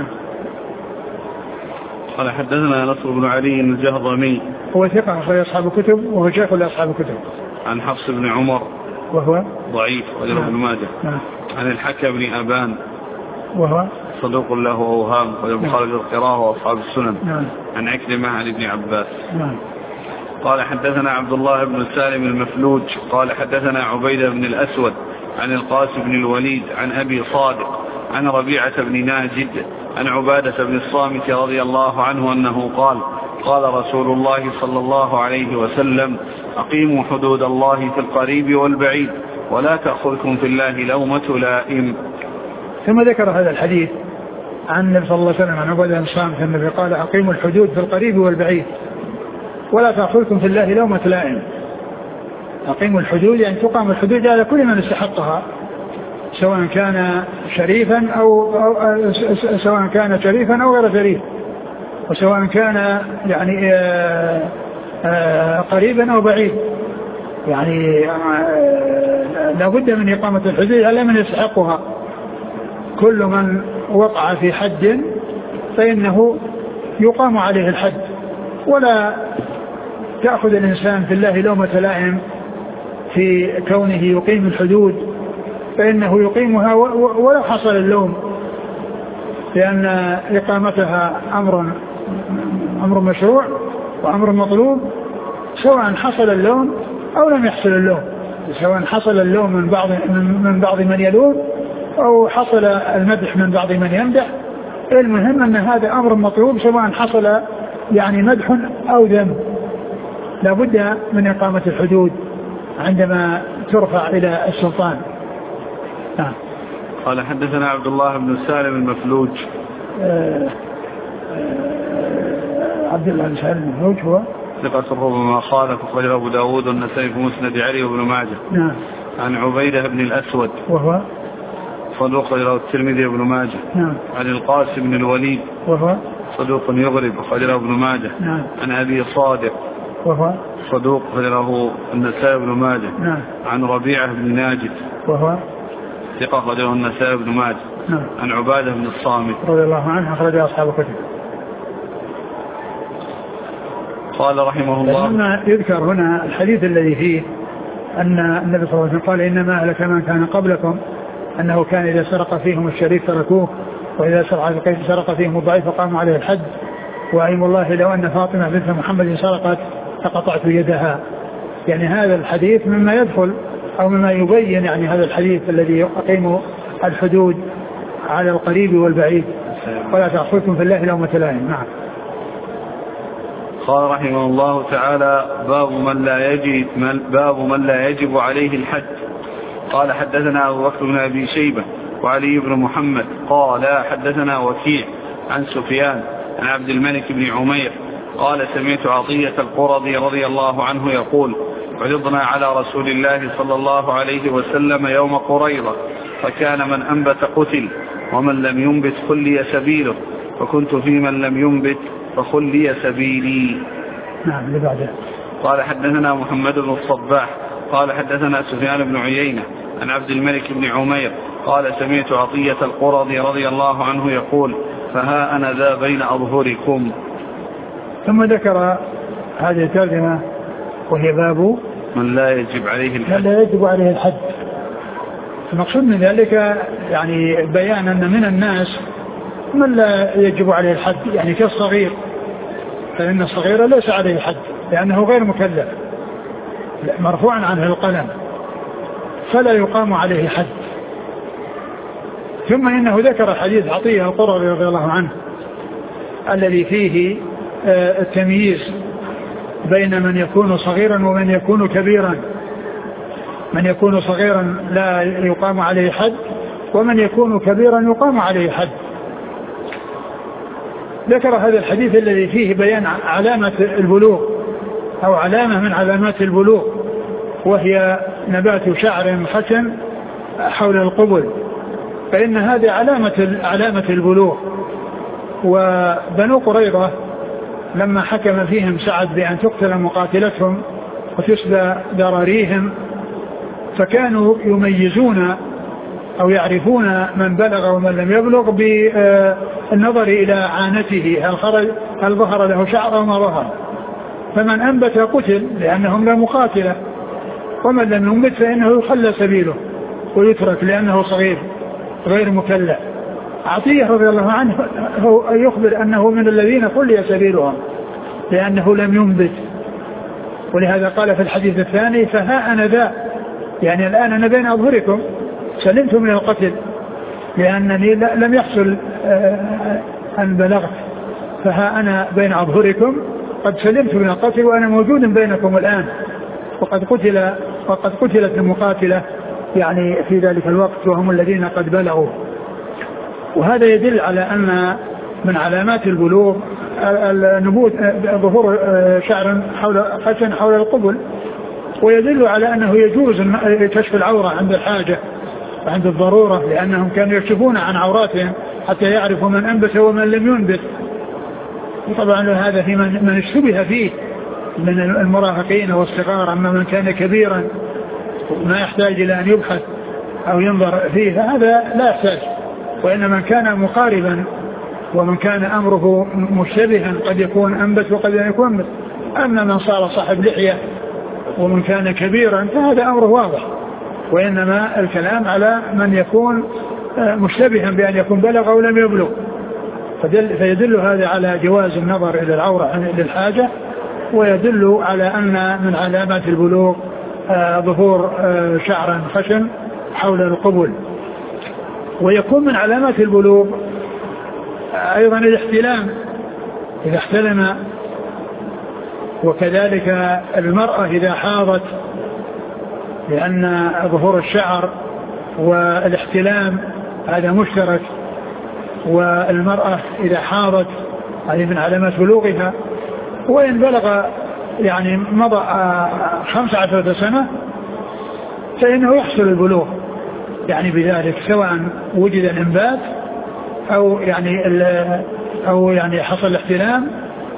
قال حدثنا نصر بن علي الجهضمي هو ثقة أخرج أصحاب الكتب وهو شيخ لأصحاب الكتب. عن حفص بن عمر وهو ضعيف وله ابن ماجه. نعم. عن الحكم بن أبان وهو صدوق له أوهام وله خارج القراءة وأصحاب السنن. نعم. عن عكرمة عن ابن عباس. نعم. قال حدثنا عبد الله بن سالم المفلوج قال حدثنا عبيدة بن الأسود عن القاسم بن الوليد عن أبي صادق عن ربيعة بن ناجد عن عبادة بن الصامت رضي الله عنه أنه قال قال رسول الله صلى الله عليه وسلم أقيموا حدود الله في القريب والبعيد ولا تأخذكم في الله لومة لائم. ثم ذكر هذا الحديث عن النبي صلى الله عليه وسلم عن عبادة بن الصامت النبي قال أقيموا الحدود في القريب والبعيد ولا تأخذكم في الله لومة لائم. أقيموا الحدود يعني تقام الحدود على كل من استحقها سواء كان شريفا أو, أو, أو سواء كان شريفا أو غير شريف وسواء كان يعني آآ آآ قريبا أو بعيد يعني لا بد من إقامة الحدود على من يستحقها. كل من وقع في حد فإنه يقام عليه الحد ولا تأخذ الإنسان في الله لومة لائم في كونه يقيم الحدود فإنه يقيمها ولو حصل اللوم لأن إقامتها أمر أمر مشروع وأمر مطلوب سواء حصل اللوم أو لم يحصل اللوم سواء حصل اللوم من بعض من بعض من يلوم أو حصل المدح من بعض من يمدح. المهم أن هذا أمر مطلوب سواء حصل يعني مدح أو ذم. لا بد من إقامة الحدود عندما ترفع إلى السلطان. آه. قال حدثنا عبد الله بن سالم المفلوج. آه آه عبد الله بن سالم المفلوج هو ثقة ربما خالف أخرجه أبو داود والنسائي في مسند علي وابن ماجه. نعم. عن عبيدة بن الأسود وهو صدوق أخرجه الترمذي وابن ماجه. نعم. عن القاسم بن الوليد وهو صدوق يغرب أخرجه ابن ماجه. نعم. عن أبي صادق وهو صدوق أخرجه النسائي وابن ماجه. نعم. عن ربيعة بن ناجد وهو ثقة أخرجه النسائي وابن ماجه. نعم. عن عبادة بن الصامت رضي الله عنه أخرجه أصحاب الكتب. قال رحمه الله لما يذكر هنا الحديث الذي فيه أن النبي صلى الله عليه وسلم قال إنما أهلك من كان قبلكم أنه كان إذا سرق فيهم الشريف تركوه وإذا سرق فيهم الضعيف قاموا عليه الحد وأيم الله لو أن فاطمة بنت محمد سرقت لقطعت يدها. يعني هذا الحديث مما يدخل أو مما يبين يعني هذا الحديث الذي يقيم الحدود على القريب والبعيد ولا تأخذكم في الله لومة لائم. نعم. قال رحمه الله تعالى باب من لا يجب من باب من لا يجب عليه الحد. قال حدثنا أبو بكر بن أبي شيبة وعلي بن محمد قال حدثنا وكيع عن سفيان عن عبد الملك بن عمير قال سمعت عطية القرظي رضي الله عنه يقول عرضنا على رسول الله صلى الله عليه وسلم يوم قريظة فكان من أنبت قتل ومن لم ينبت خلي سبيله فكنت في من لم ينبت فخلي سبيلي. نعم. اللي بعده. قال حدثنا محمد بن الصباح قال حدثنا سفيان بن عيينة عن عبد الملك بن عمير قال سمعت عطية القرظي رضي الله عنه يقول فها أنا ذا بين أظهركم. ثم ذكر هذه الترجمة وهي باب من لا يجب عليه الحد. من لا يجب عليه الحد. المقصود من ذلك يعني بيان أن من الناس من لا يجب عليه الحد يعني كالصغير فإن الصغير ليس عليه الحد لأنه غير مكلف مرفوعا عنه القلم فلا يقام عليه حد. ثم إنه ذكر حديث عطية القرظي رضي الله عنه الذي فيه التمييز بين من يكون صغيرا ومن يكون كبيرا. من يكون صغيرا لا يقام عليه حد ومن يكون كبيرا يقام عليه حد. ذكر هذا الحديث الذي فيه بيان علامة البلوغ أو علامة من علامات البلوغ وهي نبات شعر خشن حول القبل فإن هذه علامة علامة البلوغ. وبنو قريظة لما حكم فيهم سعد بأن تقتل مقاتلتهم وتسبى ذراريهم فكانوا يميزون أو يعرفون من بلغ ومن لم يبلغ بالنظر إلى عانته هل خرج هل ظهر له شعر أو ما ظهر. فمن أنبت قتل لأنهم لا مقاتلة ومن لم ينبت فإنه يخلى سبيله ويترك لأنه صغير غير مكلف. عطية رضي الله عنه هو يخبر أنه من الذين خلي سبيلهم لأنه لم ينبت ولهذا قال في الحديث الثاني فها أنا ذا يعني الآن أنا بين أظهركم سلمت من القتل لأنني لم يحصل أن بلغت، فها أنا بين أظهركم قد سلمت من القتل وأنا موجود بينكم الآن، وقد قتل وقد قتلت المقاتلة يعني في ذلك الوقت وهم الذين قد بلغوا. وهذا يدل على أن من علامات البلوغ النبوت ظهور شعر حول خشن حول القبل، ويدل على أنه يجوز كشف العورة عند الحاجة وعند الضرورة، لأنهم كانوا يكشفون عن عوراتهم حتى يعرفوا من أنبت ومن لم ينبت. وطبعا هذا في من, من اشتبه فيه من المراهقين والصغار، أما من كان كبيرا ما يحتاج إلى أن يبحث أو ينظر فيه فهذا لا يحتاج. وإن من كان مقاربا ومن كان أمره مشتبها قد يكون أنبت وقد يكون أنبت. أما من صار صاحب لحية ومن كان كبيرا فهذا أمره واضح، وإنما الكلام على من يكون مشتبها بأن يكون بلغ أو لم يبلغ. فيدل هذا على جواز النظر إلى العورة للحاجة، ويدل على أن من علامات البلوغ ظهور شعر خشن حول القبل. ويكون من علامات البلوغ أيضا الاحتلام إذا احتلم، وكذلك المرأة إذا حاضت، لأن ظهور الشعر والاحتلام هذا مشترك. والمرأة إذا حاضت هذه من علامات بلوغها. وإن بلغ يعني مضى خمس عشرة سنة فإنه يحصل البلوغ يعني بذلك، سواء وجد الإنبات أو يعني أو يعني حصل الاحتلام،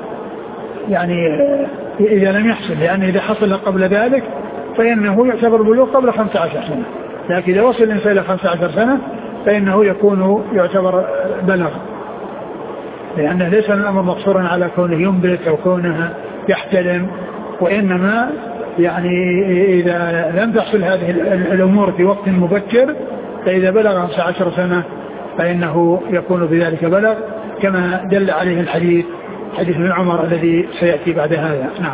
يعني إذا لم يحصل، لأن إذا حصل قبل ذلك فإنه يعتبر بلوغ قبل خمسة عشر سنة، لكن إذا وصل الإنسان إلى خمسة عشر سنة فإنه يكون يعتبر بلغ، لأنه ليس الأمر مقصورا على كونه ينبت أو كونه يحتلم، وإنما يعني إذا لم تحصل هذه الأمور في وقت مبكر فإذا بلغ خمسة عشر سنة فإنه يكون بذلك بلغ، كما دل عليه الحديث حديث ابن عمر الذي سيأتي بعد هذا. نعم.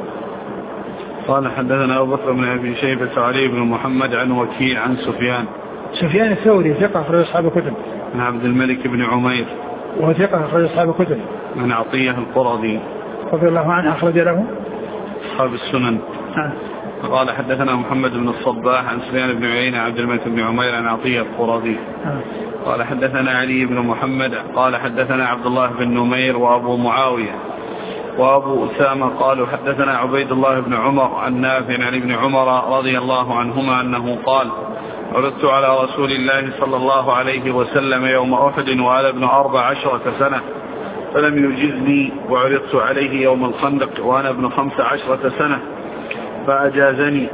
قال حدثنا أبو بكر بن أبي شيبة وعلي بن محمد عن وكيع عن سفيان سفيان الثوري ثقة أخرج أصحاب الكتب. عن عبد الملك بن عمير وهو ثقة أخرج أصحاب الكتب. عن عطية القرظي رضي الله عنه أخرج له أصحاب السنن. آه. قال حدثنا محمد بن الصباح عن سفيان بن عيينة عبد الملك بن عمير عن عطية القرظي. آه. قال حدثنا علي بن محمد قال حدثنا عبد الله بن نمير وأبو معاوية وأبو أسامة قالوا حدثنا عبيد الله بن عمر عن نافع عن ابن عمر رضي الله عنهما أنه قال عرضت على رسول الله صلى الله عليه وسلم يوم أحد وأنا ابن أربع عشرة سنة فلم يجزني، وعرضت عليه يوم الخندق وأنا ابن خمس عشرة سنة فأجازني.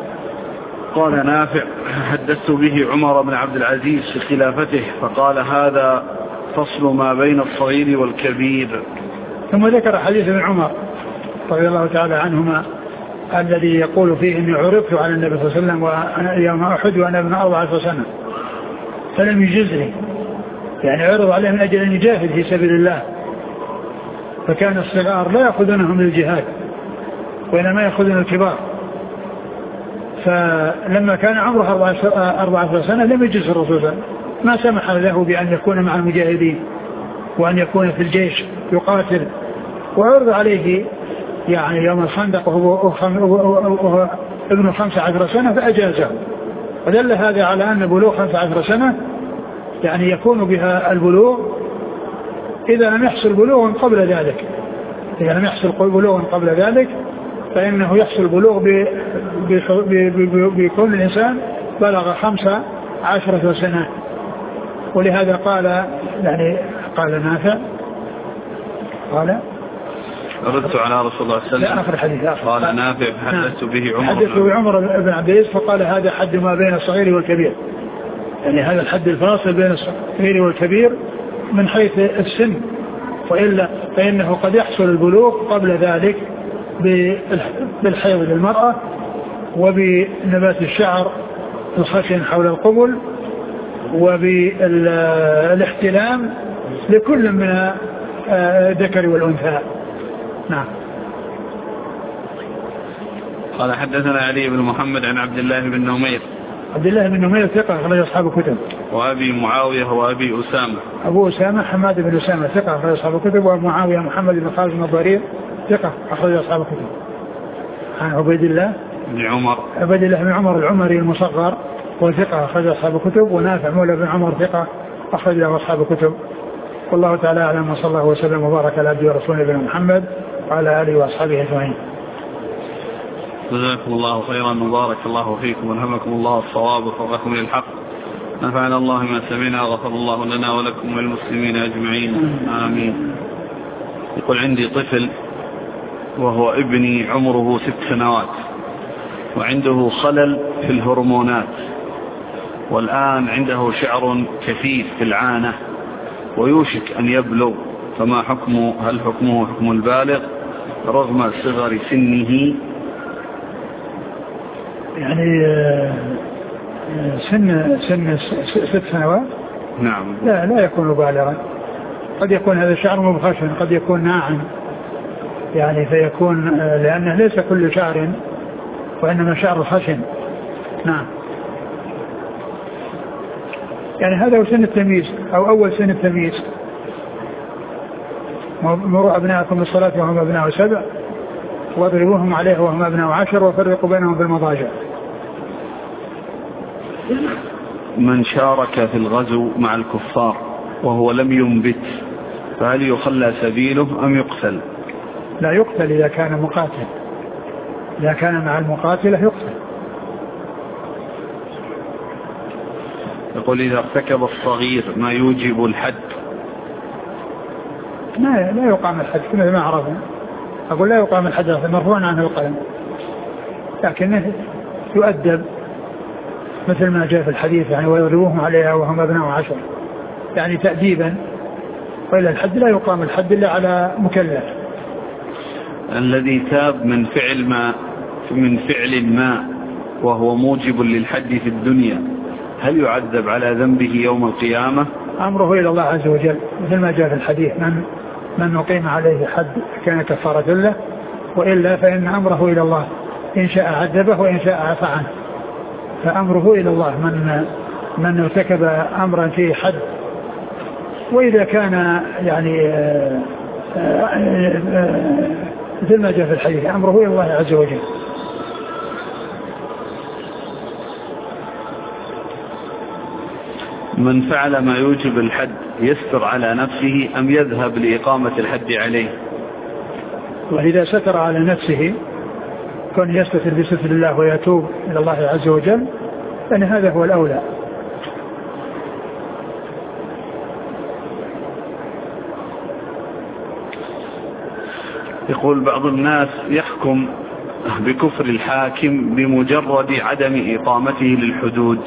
قال نافع حدثت به عمر بن عبد العزيز في خلافته فقال هذا فصل ما بين الصغير والكبير. ثم ذكر حديث ابن عمر رضي الله تعالى عنهما الذي يقول فيه اني عرضت على النبي صلى الله عليه وسلم وأنا يوم أحد وأنا ابن أربع عشرة سنة فلم يجزني، يعني عرض عليه من أجل أن يجاهد في سبيل الله، فكان الصغار لا يأخذونهم للجهاد وإنما يأخذون الكبار، فلما كان عمره أربع عشرة سنة لم يجز الرسول ما سمح له بأن يكون مع المجاهدين وأن يكون في الجيش يقاتل، وعرض عليه يعني يوم الخندق وهو ابن خمسة عشر سنة فأجازه. ودل هذا على أن بلوغ خمسة عشر سنة يعني يكون بها البلوغ إذا لم يحصل بلوغ قبل ذلك، إذا لم يحصل بلوغ قبل ذلك فإنه يحصل بلوغ بكل الإنسان بلغ خمسة عشرة سنة. ولهذا قال يعني قال نافع قال ردت على رسول الله صلى الله عليه وسلم الحديث قال نافع حدثت به عمر حدثت به عمر بن عبد العزيز فقال هذا حد ما بين الصغير والكبير، يعني هذا الحد الفاصل بين الصغير والكبير من حيث السن، وإلا فإنه قد يحصل البلوغ قبل ذلك بالحيض للمرأة وبنبات الشعر الخشن حول القبل وبالاحتلام لكل من الذكر والأنثى. نعم. قال حدثنا علي بن محمد عن عبد الله بن نمير عبد الله بن نمير ثقة أخرج أصحاب الكتب. وأبي معاوية وأبي أسامة. أبو أسامة حماد بن أسامة ثقة أخرج أصحاب الكتب. وأبو معاوية محمد بن خالد بن الضرير ثقة أخرج أصحاب الكتب. عن عبيد الله بن عمر عبيد الله بن عمر العمري المصغر وثقة أخرج أصحاب الكتب. ونافع مولى بن عمر ثقة أخرج له أصحاب الكتب. والله تعالى أعلم، وصلى الله وسلم وبارك على عبده ورسوله نبينا محمد وعلى آله وأصحابه أجمعين. جزاكم الله خيرا وبارك الله فيكم والهمكم الله الصواب وفقكم للحق. نفعنا الله ما سمعنا وغفر الله لنا ولكم وللمسلمين أجمعين آمين. يقول عندي طفل وهو ابني عمره ست سنوات وعنده خلل في الهرمونات، والآن عنده شعر كثيف في العانة ويوشك أن يبلغ، فما حكمه؟ هل حكمه حكم البالغ رغم صغر سنه؟ يعني سن سن ست سنوات نعم. لا لا يكون بالغا. قد يكون هذا الشعر مبخشن، قد يكون ناعم يعني فيكون، لأنه ليس كل شعر وإنما شعر خشن. نعم. يعني هذا هو سن التمييز أو أول سن التمييز. مروا أبناءكم بالصلاة وهم أبناء سبع واضربوهم عليه وهم أبناء عشر وفرقوا بينهم بالمضاجع. من شارك في الغزو مع الكفار وهو لم ينبت فهل يخلى سبيله أم يقتل؟ لا يقتل إذا كان مقاتل، إذا كان مع المقاتلة يقتل. يقول إذا ارتكب الصغير ما يوجب الحد؟ لا لا يقام الحد كما ما عرفنا. أقول لا يقام الحد مرفوع عنه القلم، لكنه يؤدب مثل ما جاء في الحديث يعني ويضربوهم عليها وهم أبناء عشر، يعني تأديبا. وإلا الحد لا يقام الحد إلا على مكلف. الذي تاب من فعل ما من فعل ما وهو موجب للحد في الدنيا هل يعذب على ذنبه يوم القيامة؟ أمره إلى الله عز وجل مثل ما جاء في الحديث، من من أقيم عليه حد كان كفارة له، وإلا فإن أمره إلى الله، إن شاء عذبه وإن شاء عفى عنه. فأمره إلى الله من من ارتكب أمرا فيه حد. وإذا كان يعني آآ آآ مثل ما جاء في الحديث أمره إلى الله عز وجل. من فعل ما يوجب الحد يستر على نفسه أم يذهب لإقامة الحد عليه؟ وإذا ستر على نفسه كون يستتر بستر الله ويتوب إلى الله عز وجل فإن هذا هو الأولى. يقول بعض الناس يحكم بكفر الحاكم بمجرد عدم إقامته للحدود.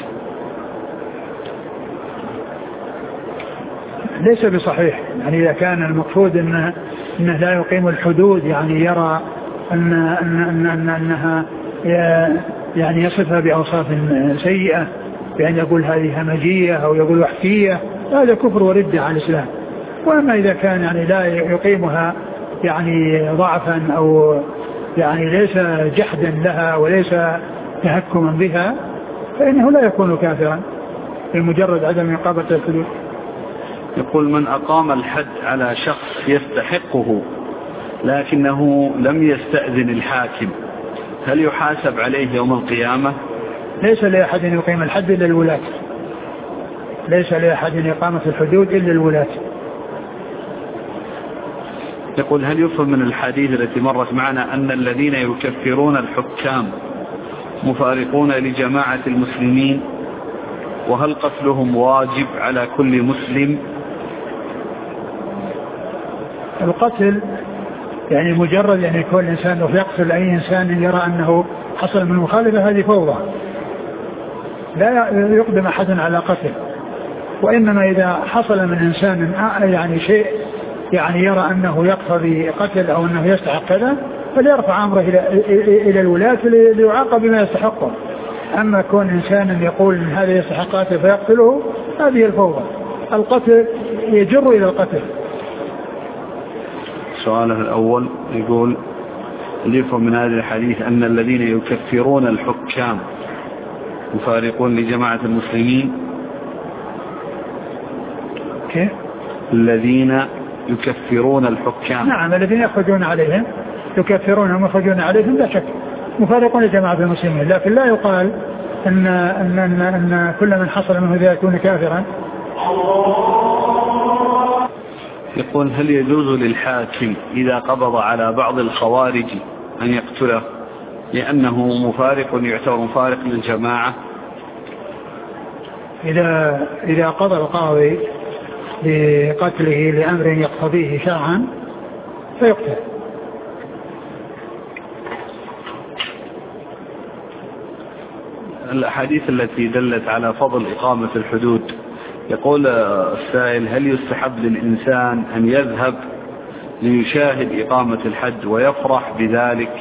ليس بصحيح. يعني إذا كان المقصود إنه, إنه لا يقيم الحدود، يعني يرى أن أن أن أن أنها يعني يصفها بأوصاف سيئة، بأن يقول هذه همجية أو يقول وحشية، هذا كفر وردة على الإسلام. وأما إذا كان يعني لا يقيمها يعني ضعفا أو يعني ليس جحدا لها وليس تهكما بها فإنه لا يكون كافرا بمجرد عدم إقامة الحدود. يقول من أقام الحد على شخص يستحقه لكنه لم يستأذن الحاكم هل يحاسب عليه يوم القيامة؟ ليس لأحد يقيم الحد إلا الولاة، ليس لأحد إقامة الحدود إلا الولاة. يقول هل يفهم من الحديث التي مرت معنا أن الذين يكفرون الحكام مفارقون لجماعة المسلمين، وهل قتلهم واجب على كل مسلم؟ القتل يعني مجرد يعني يكون الإنسان لو يقتل أي إنسان يرى أنه حصل من مخالفة هذه فوضى، لا يقدم أحد على قتل. وإنما إذا حصل من إنسان يعني شيء يعني يرى أنه يقتضي قتل أو أنه يستحق كذا فليرفع أمره إلى إلى الولاة ليعاقب بما يستحقه. أما كون إنسان يقول إن هذا يستحق قتل فيقتله هذه الفوضى. القتل يجر إلى القتل. سؤاله الأول يقول يفهم من هذا الحديث أن الذين يكفرون الحكام مفارقون لجماعة المسلمين كيف؟ الذين يكفرون الحكام. نعم الذين يخرجون عليهم يكفرونهم ويخرجون عليهم لا شك مفارقون لجماعة المسلمين، لكن لا يقال أن, أن, أن, أن كل من حصل منه ذلك يكون كافرا. يقول هل يجوز للحاكم إذا قبض على بعض الخوارج أن يقتله لأنه مفارق يعتبر مفارق للجماعة؟ إذا إذا قضى القاضي بقتله لأمر يقتضيه شرعا فيقتل. الأحاديث التي دلت على فضل إقامة الحدود، يقول السائل هل يستحب للإنسان أن يذهب ليشاهد إقامة الحد ويفرح بذلك؟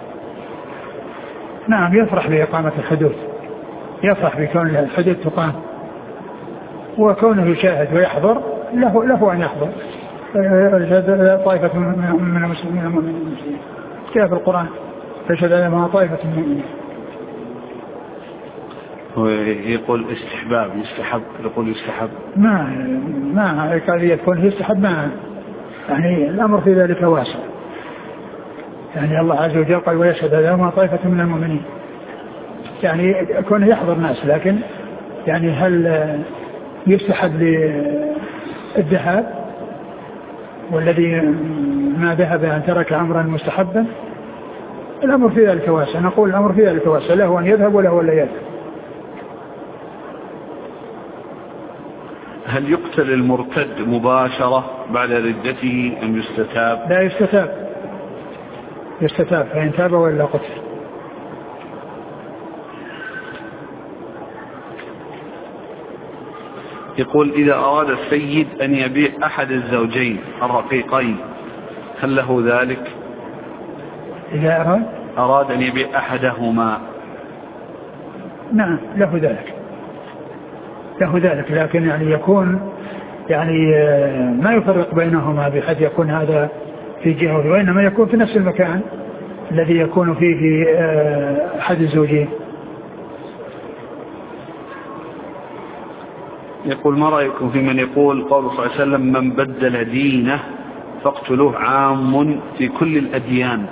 نعم يفرح بإقامة الحدود، يفرح بكون الحدود تقام، وكونه يشاهد ويحضر له, له أن يحضر. طائفة من المسلمين جاء في القرآن فشهد لها طائفة من المؤمنين. يقول استحباب يستحب، يقول يستحب ما ما قال يكون يستحب، ما يعني الأمر في ذلك واسع، يعني الله عز وجل قال ويشهد لهما طائفة من المؤمنين، يعني كونه يحضر ناس، لكن يعني هل يستحب للذهاب والذي ما ذهب أن ترك أمرا مستحبا؟ الأمر في ذلك واسع، نقول الأمر في ذلك واسع، له أن يذهب وله أن لا يذهب. هل يقتل المرتد مباشرة بعد ردته أم يستتاب؟ لا يستتاب، يستتاب فإن تاب ولا قتل. يقول إذا أراد السيد أن يبيع أحد الزوجين الرقيقين هل له ذلك؟ إذا أراد أراد أن يبيع أحدهما نعم له ذلك، له ذلك، لكن يعني يكون يعني ما يفرق بينهما بحيث يكون هذا في جهة وإنما يكون في نفس المكان الذي يكون فيه في أحد الزوجين. يقول ما رأيكم في من يقول قول صلى الله عليه وسلم من بدل دينه فاقتلوه عام في كل الأديان؟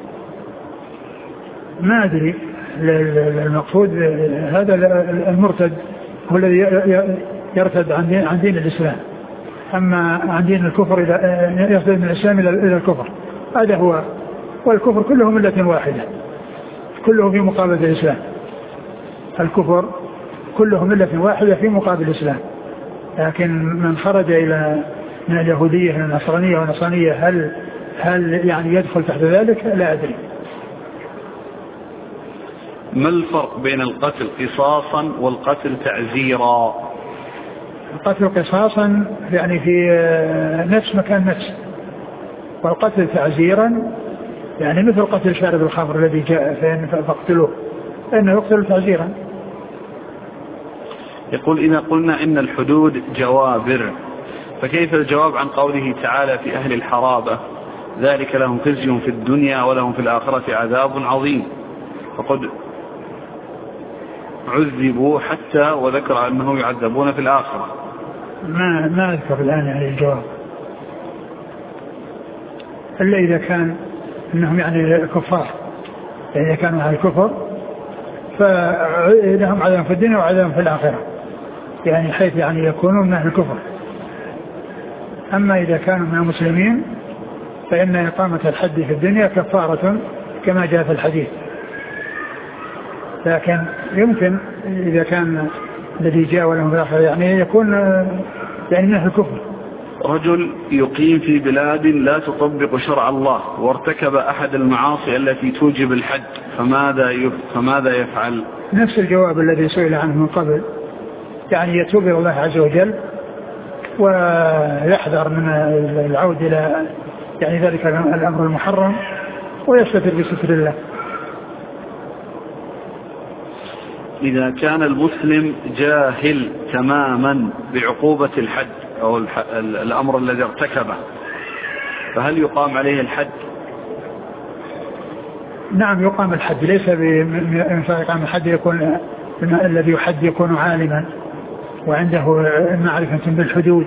ما أدري، المقصود هذا المرتد هو الذي يرتد عن دين, عن دين الإسلام، أما عن دين الكفر يرتد من الإسلام إلى الكفر هذا هو، والكفر كله ملة واحدة، كله في مقابل الإسلام، الكفر كله ملة واحدة في مقابل الإسلام. لكن من خرج إلى من اليهودية إلى النصرانية والنصرانية هل هل يعني يدخل تحت ذلك؟ لا أدري. ما الفرق بين القتل قصاصا والقتل تعزيرا؟ القتل قصاصا يعني في نفس مكان نفس، والقتل تعزيرا يعني مثل قتل شارب الخمر الذي جاء فإن فاقتلوه، فإنه يقتل تعزيرا. يقول إذا قلنا إن الحدود جوابر فكيف الجواب عن قوله تعالى في أهل الحرابة ذلك لهم خزي في الدنيا ولهم في الآخرة عذاب عظيم، فقد عذبوا حتى وذكر أنهم يعذبون في الآخرة؟ ما ما أذكر الآن يعني الجواب، إلا إذا كان أنهم يعني كفار، إذا كانوا على الكفر فلهم عذاب في الدنيا وعذاب في الآخرة، يعني حيث يعني يكونون من أهل الكفر. أما إذا كانوا من المسلمين فإن إقامة الحد في الدنيا كفارة كما جاء في الحديث، لكن يمكن إذا كان الذي جاء ولهم في الآخرة يعني يكون يعني من أهل الكفر. رجل يقيم في بلاد لا تطبق شرع الله وارتكب أحد المعاصي التي توجب الحد فماذا فماذا يفعل؟ نفس الجواب الذي سئل عنه من قبل، يعني يتوب إلى الله عز وجل ويحذر من العود إلى يعني ذلك الأمر المحرم ويستتر بستر الله. إذا كان المسلم جاهل تماما بعقوبة الحد أو الأمر الذي ارتكبه فهل يقام عليه الحد؟ نعم يقام الحد، ليس بإنسان يقام الحد يكون الذي يحد يكون عالما وعنده معرفة بالحدود.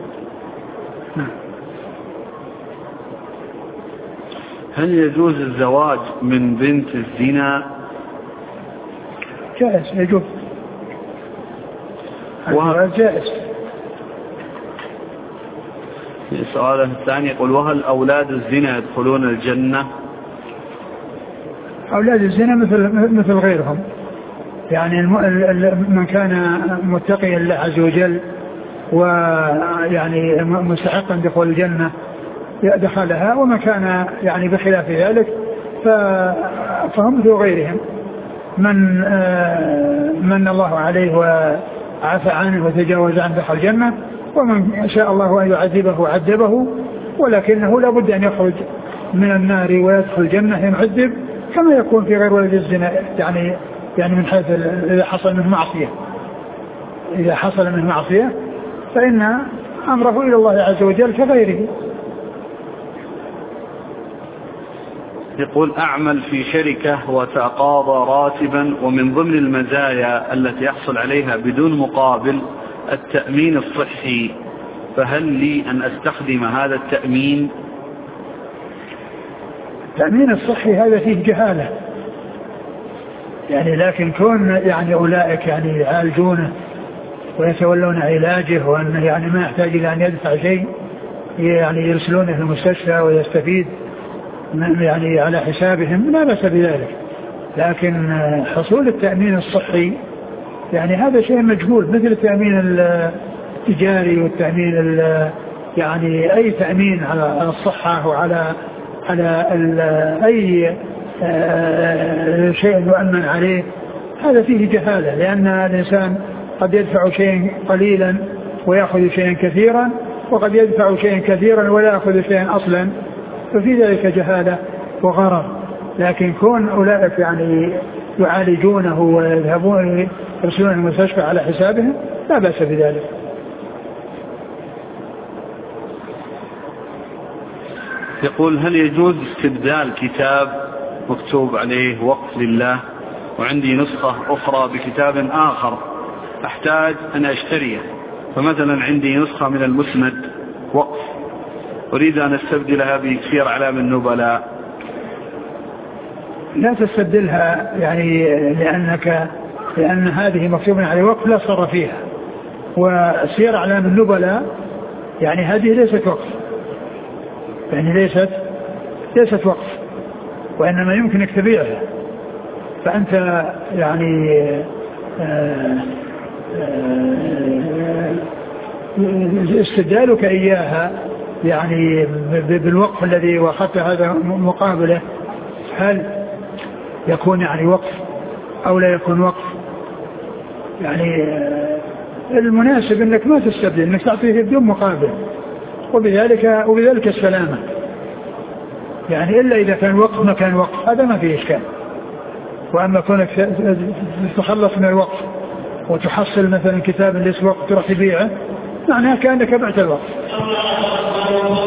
هل يجوز الزواج من بنت الزنا؟ جائز، يجوز الزواج جائز. السؤال الثاني يقول: وهل أولاد الزنا يدخلون الجنة؟ أولاد الزنا مثل مثل غيرهم، يعني من كان متقيا لله عز وجل ويعني مستحقا دخول الجنة دخلها، وما كان يعني بخلاف ذلك فهم مثل غيرهم، من من الله عليه وعفى عنه وتجاوز عنه دخل الجنة، ومن شاء الله أن يعذبه عذبه، ولكنه لا بد أن يخرج من النار ويدخل الجنة يعذب كما يكون في غير ولد الزنا، يعني يعني من حيث إذا حصل منه معصية إذا حصل منه معصية فإن أمره إلى الله عز وجل كغيره. يقول: أعمل في شركة وتقاضى راتبا، ومن ضمن المزايا التي يحصل عليها بدون مقابل التأمين الصحي، فهل لي أن أستخدم هذا التأمين؟ التأمين الصحي هذا فيه جهالة، يعني لكن كون يعني أولئك يعني يعالجونه ويتولون علاجه وأنه يعني ما يحتاج إلى أن يدفع شيء، يعني يرسلونه في المستشفى ويستفيد يعني على حسابهم، لا بأس بذلك. لكن حصول التأمين الصحي يعني هذا شيء مجهول، مثل التأمين التجاري والتأمين يعني أي تأمين على الصحة وعلى على أي شيء يؤمن عليه، هذا فيه جهالة، لأن الإنسان قد يدفع شيئا قليلا ويأخذ شيئا كثيرا، وقد يدفع شيئا كثيرا ولا يأخذ شيئا أصلا، ففي ذلك جهالة وغرر. لكن كون أولئك يعني يعالجونه ويذهبون يرسلون المستشفى على حسابهم لا بأس بذلك. يقول: هل يجوز استبدال كتاب مكتوب عليه وقف لله وعندي نسخة أخرى بكتاب آخر أحتاج أن أشتريه، فمثلا عندي نسخة من المسند وقف أريد أن أستبدلها بسير أعلام النبلاء؟ لا تستبدلها، يعني لأنك لأن هذه مكتوبة على وقف لا صار فيها، وسير أعلام النبلاء يعني هذه ليست وقف، يعني ليست ليست وقف، وإنما يمكنك تبيعها، فأنت يعني آآ آآ استبدالك إياها يعني بالوقف الذي واخذت هذا مقابله، هل يكون يعني وقف أو لا يكون وقف؟ يعني المناسب أنك ما تستبدل، أنك تعطيه بدون مقابل، وبذلك وبذلك السلامة، يعني إلا إذا كان وقف ما كان وقف هذا ما فيه إشكال. وأما كونك تتخلص من الوقف وتحصل مثلا كتاب ليس وقف تروح تبيعه، معناه كأنك بعت الوقف.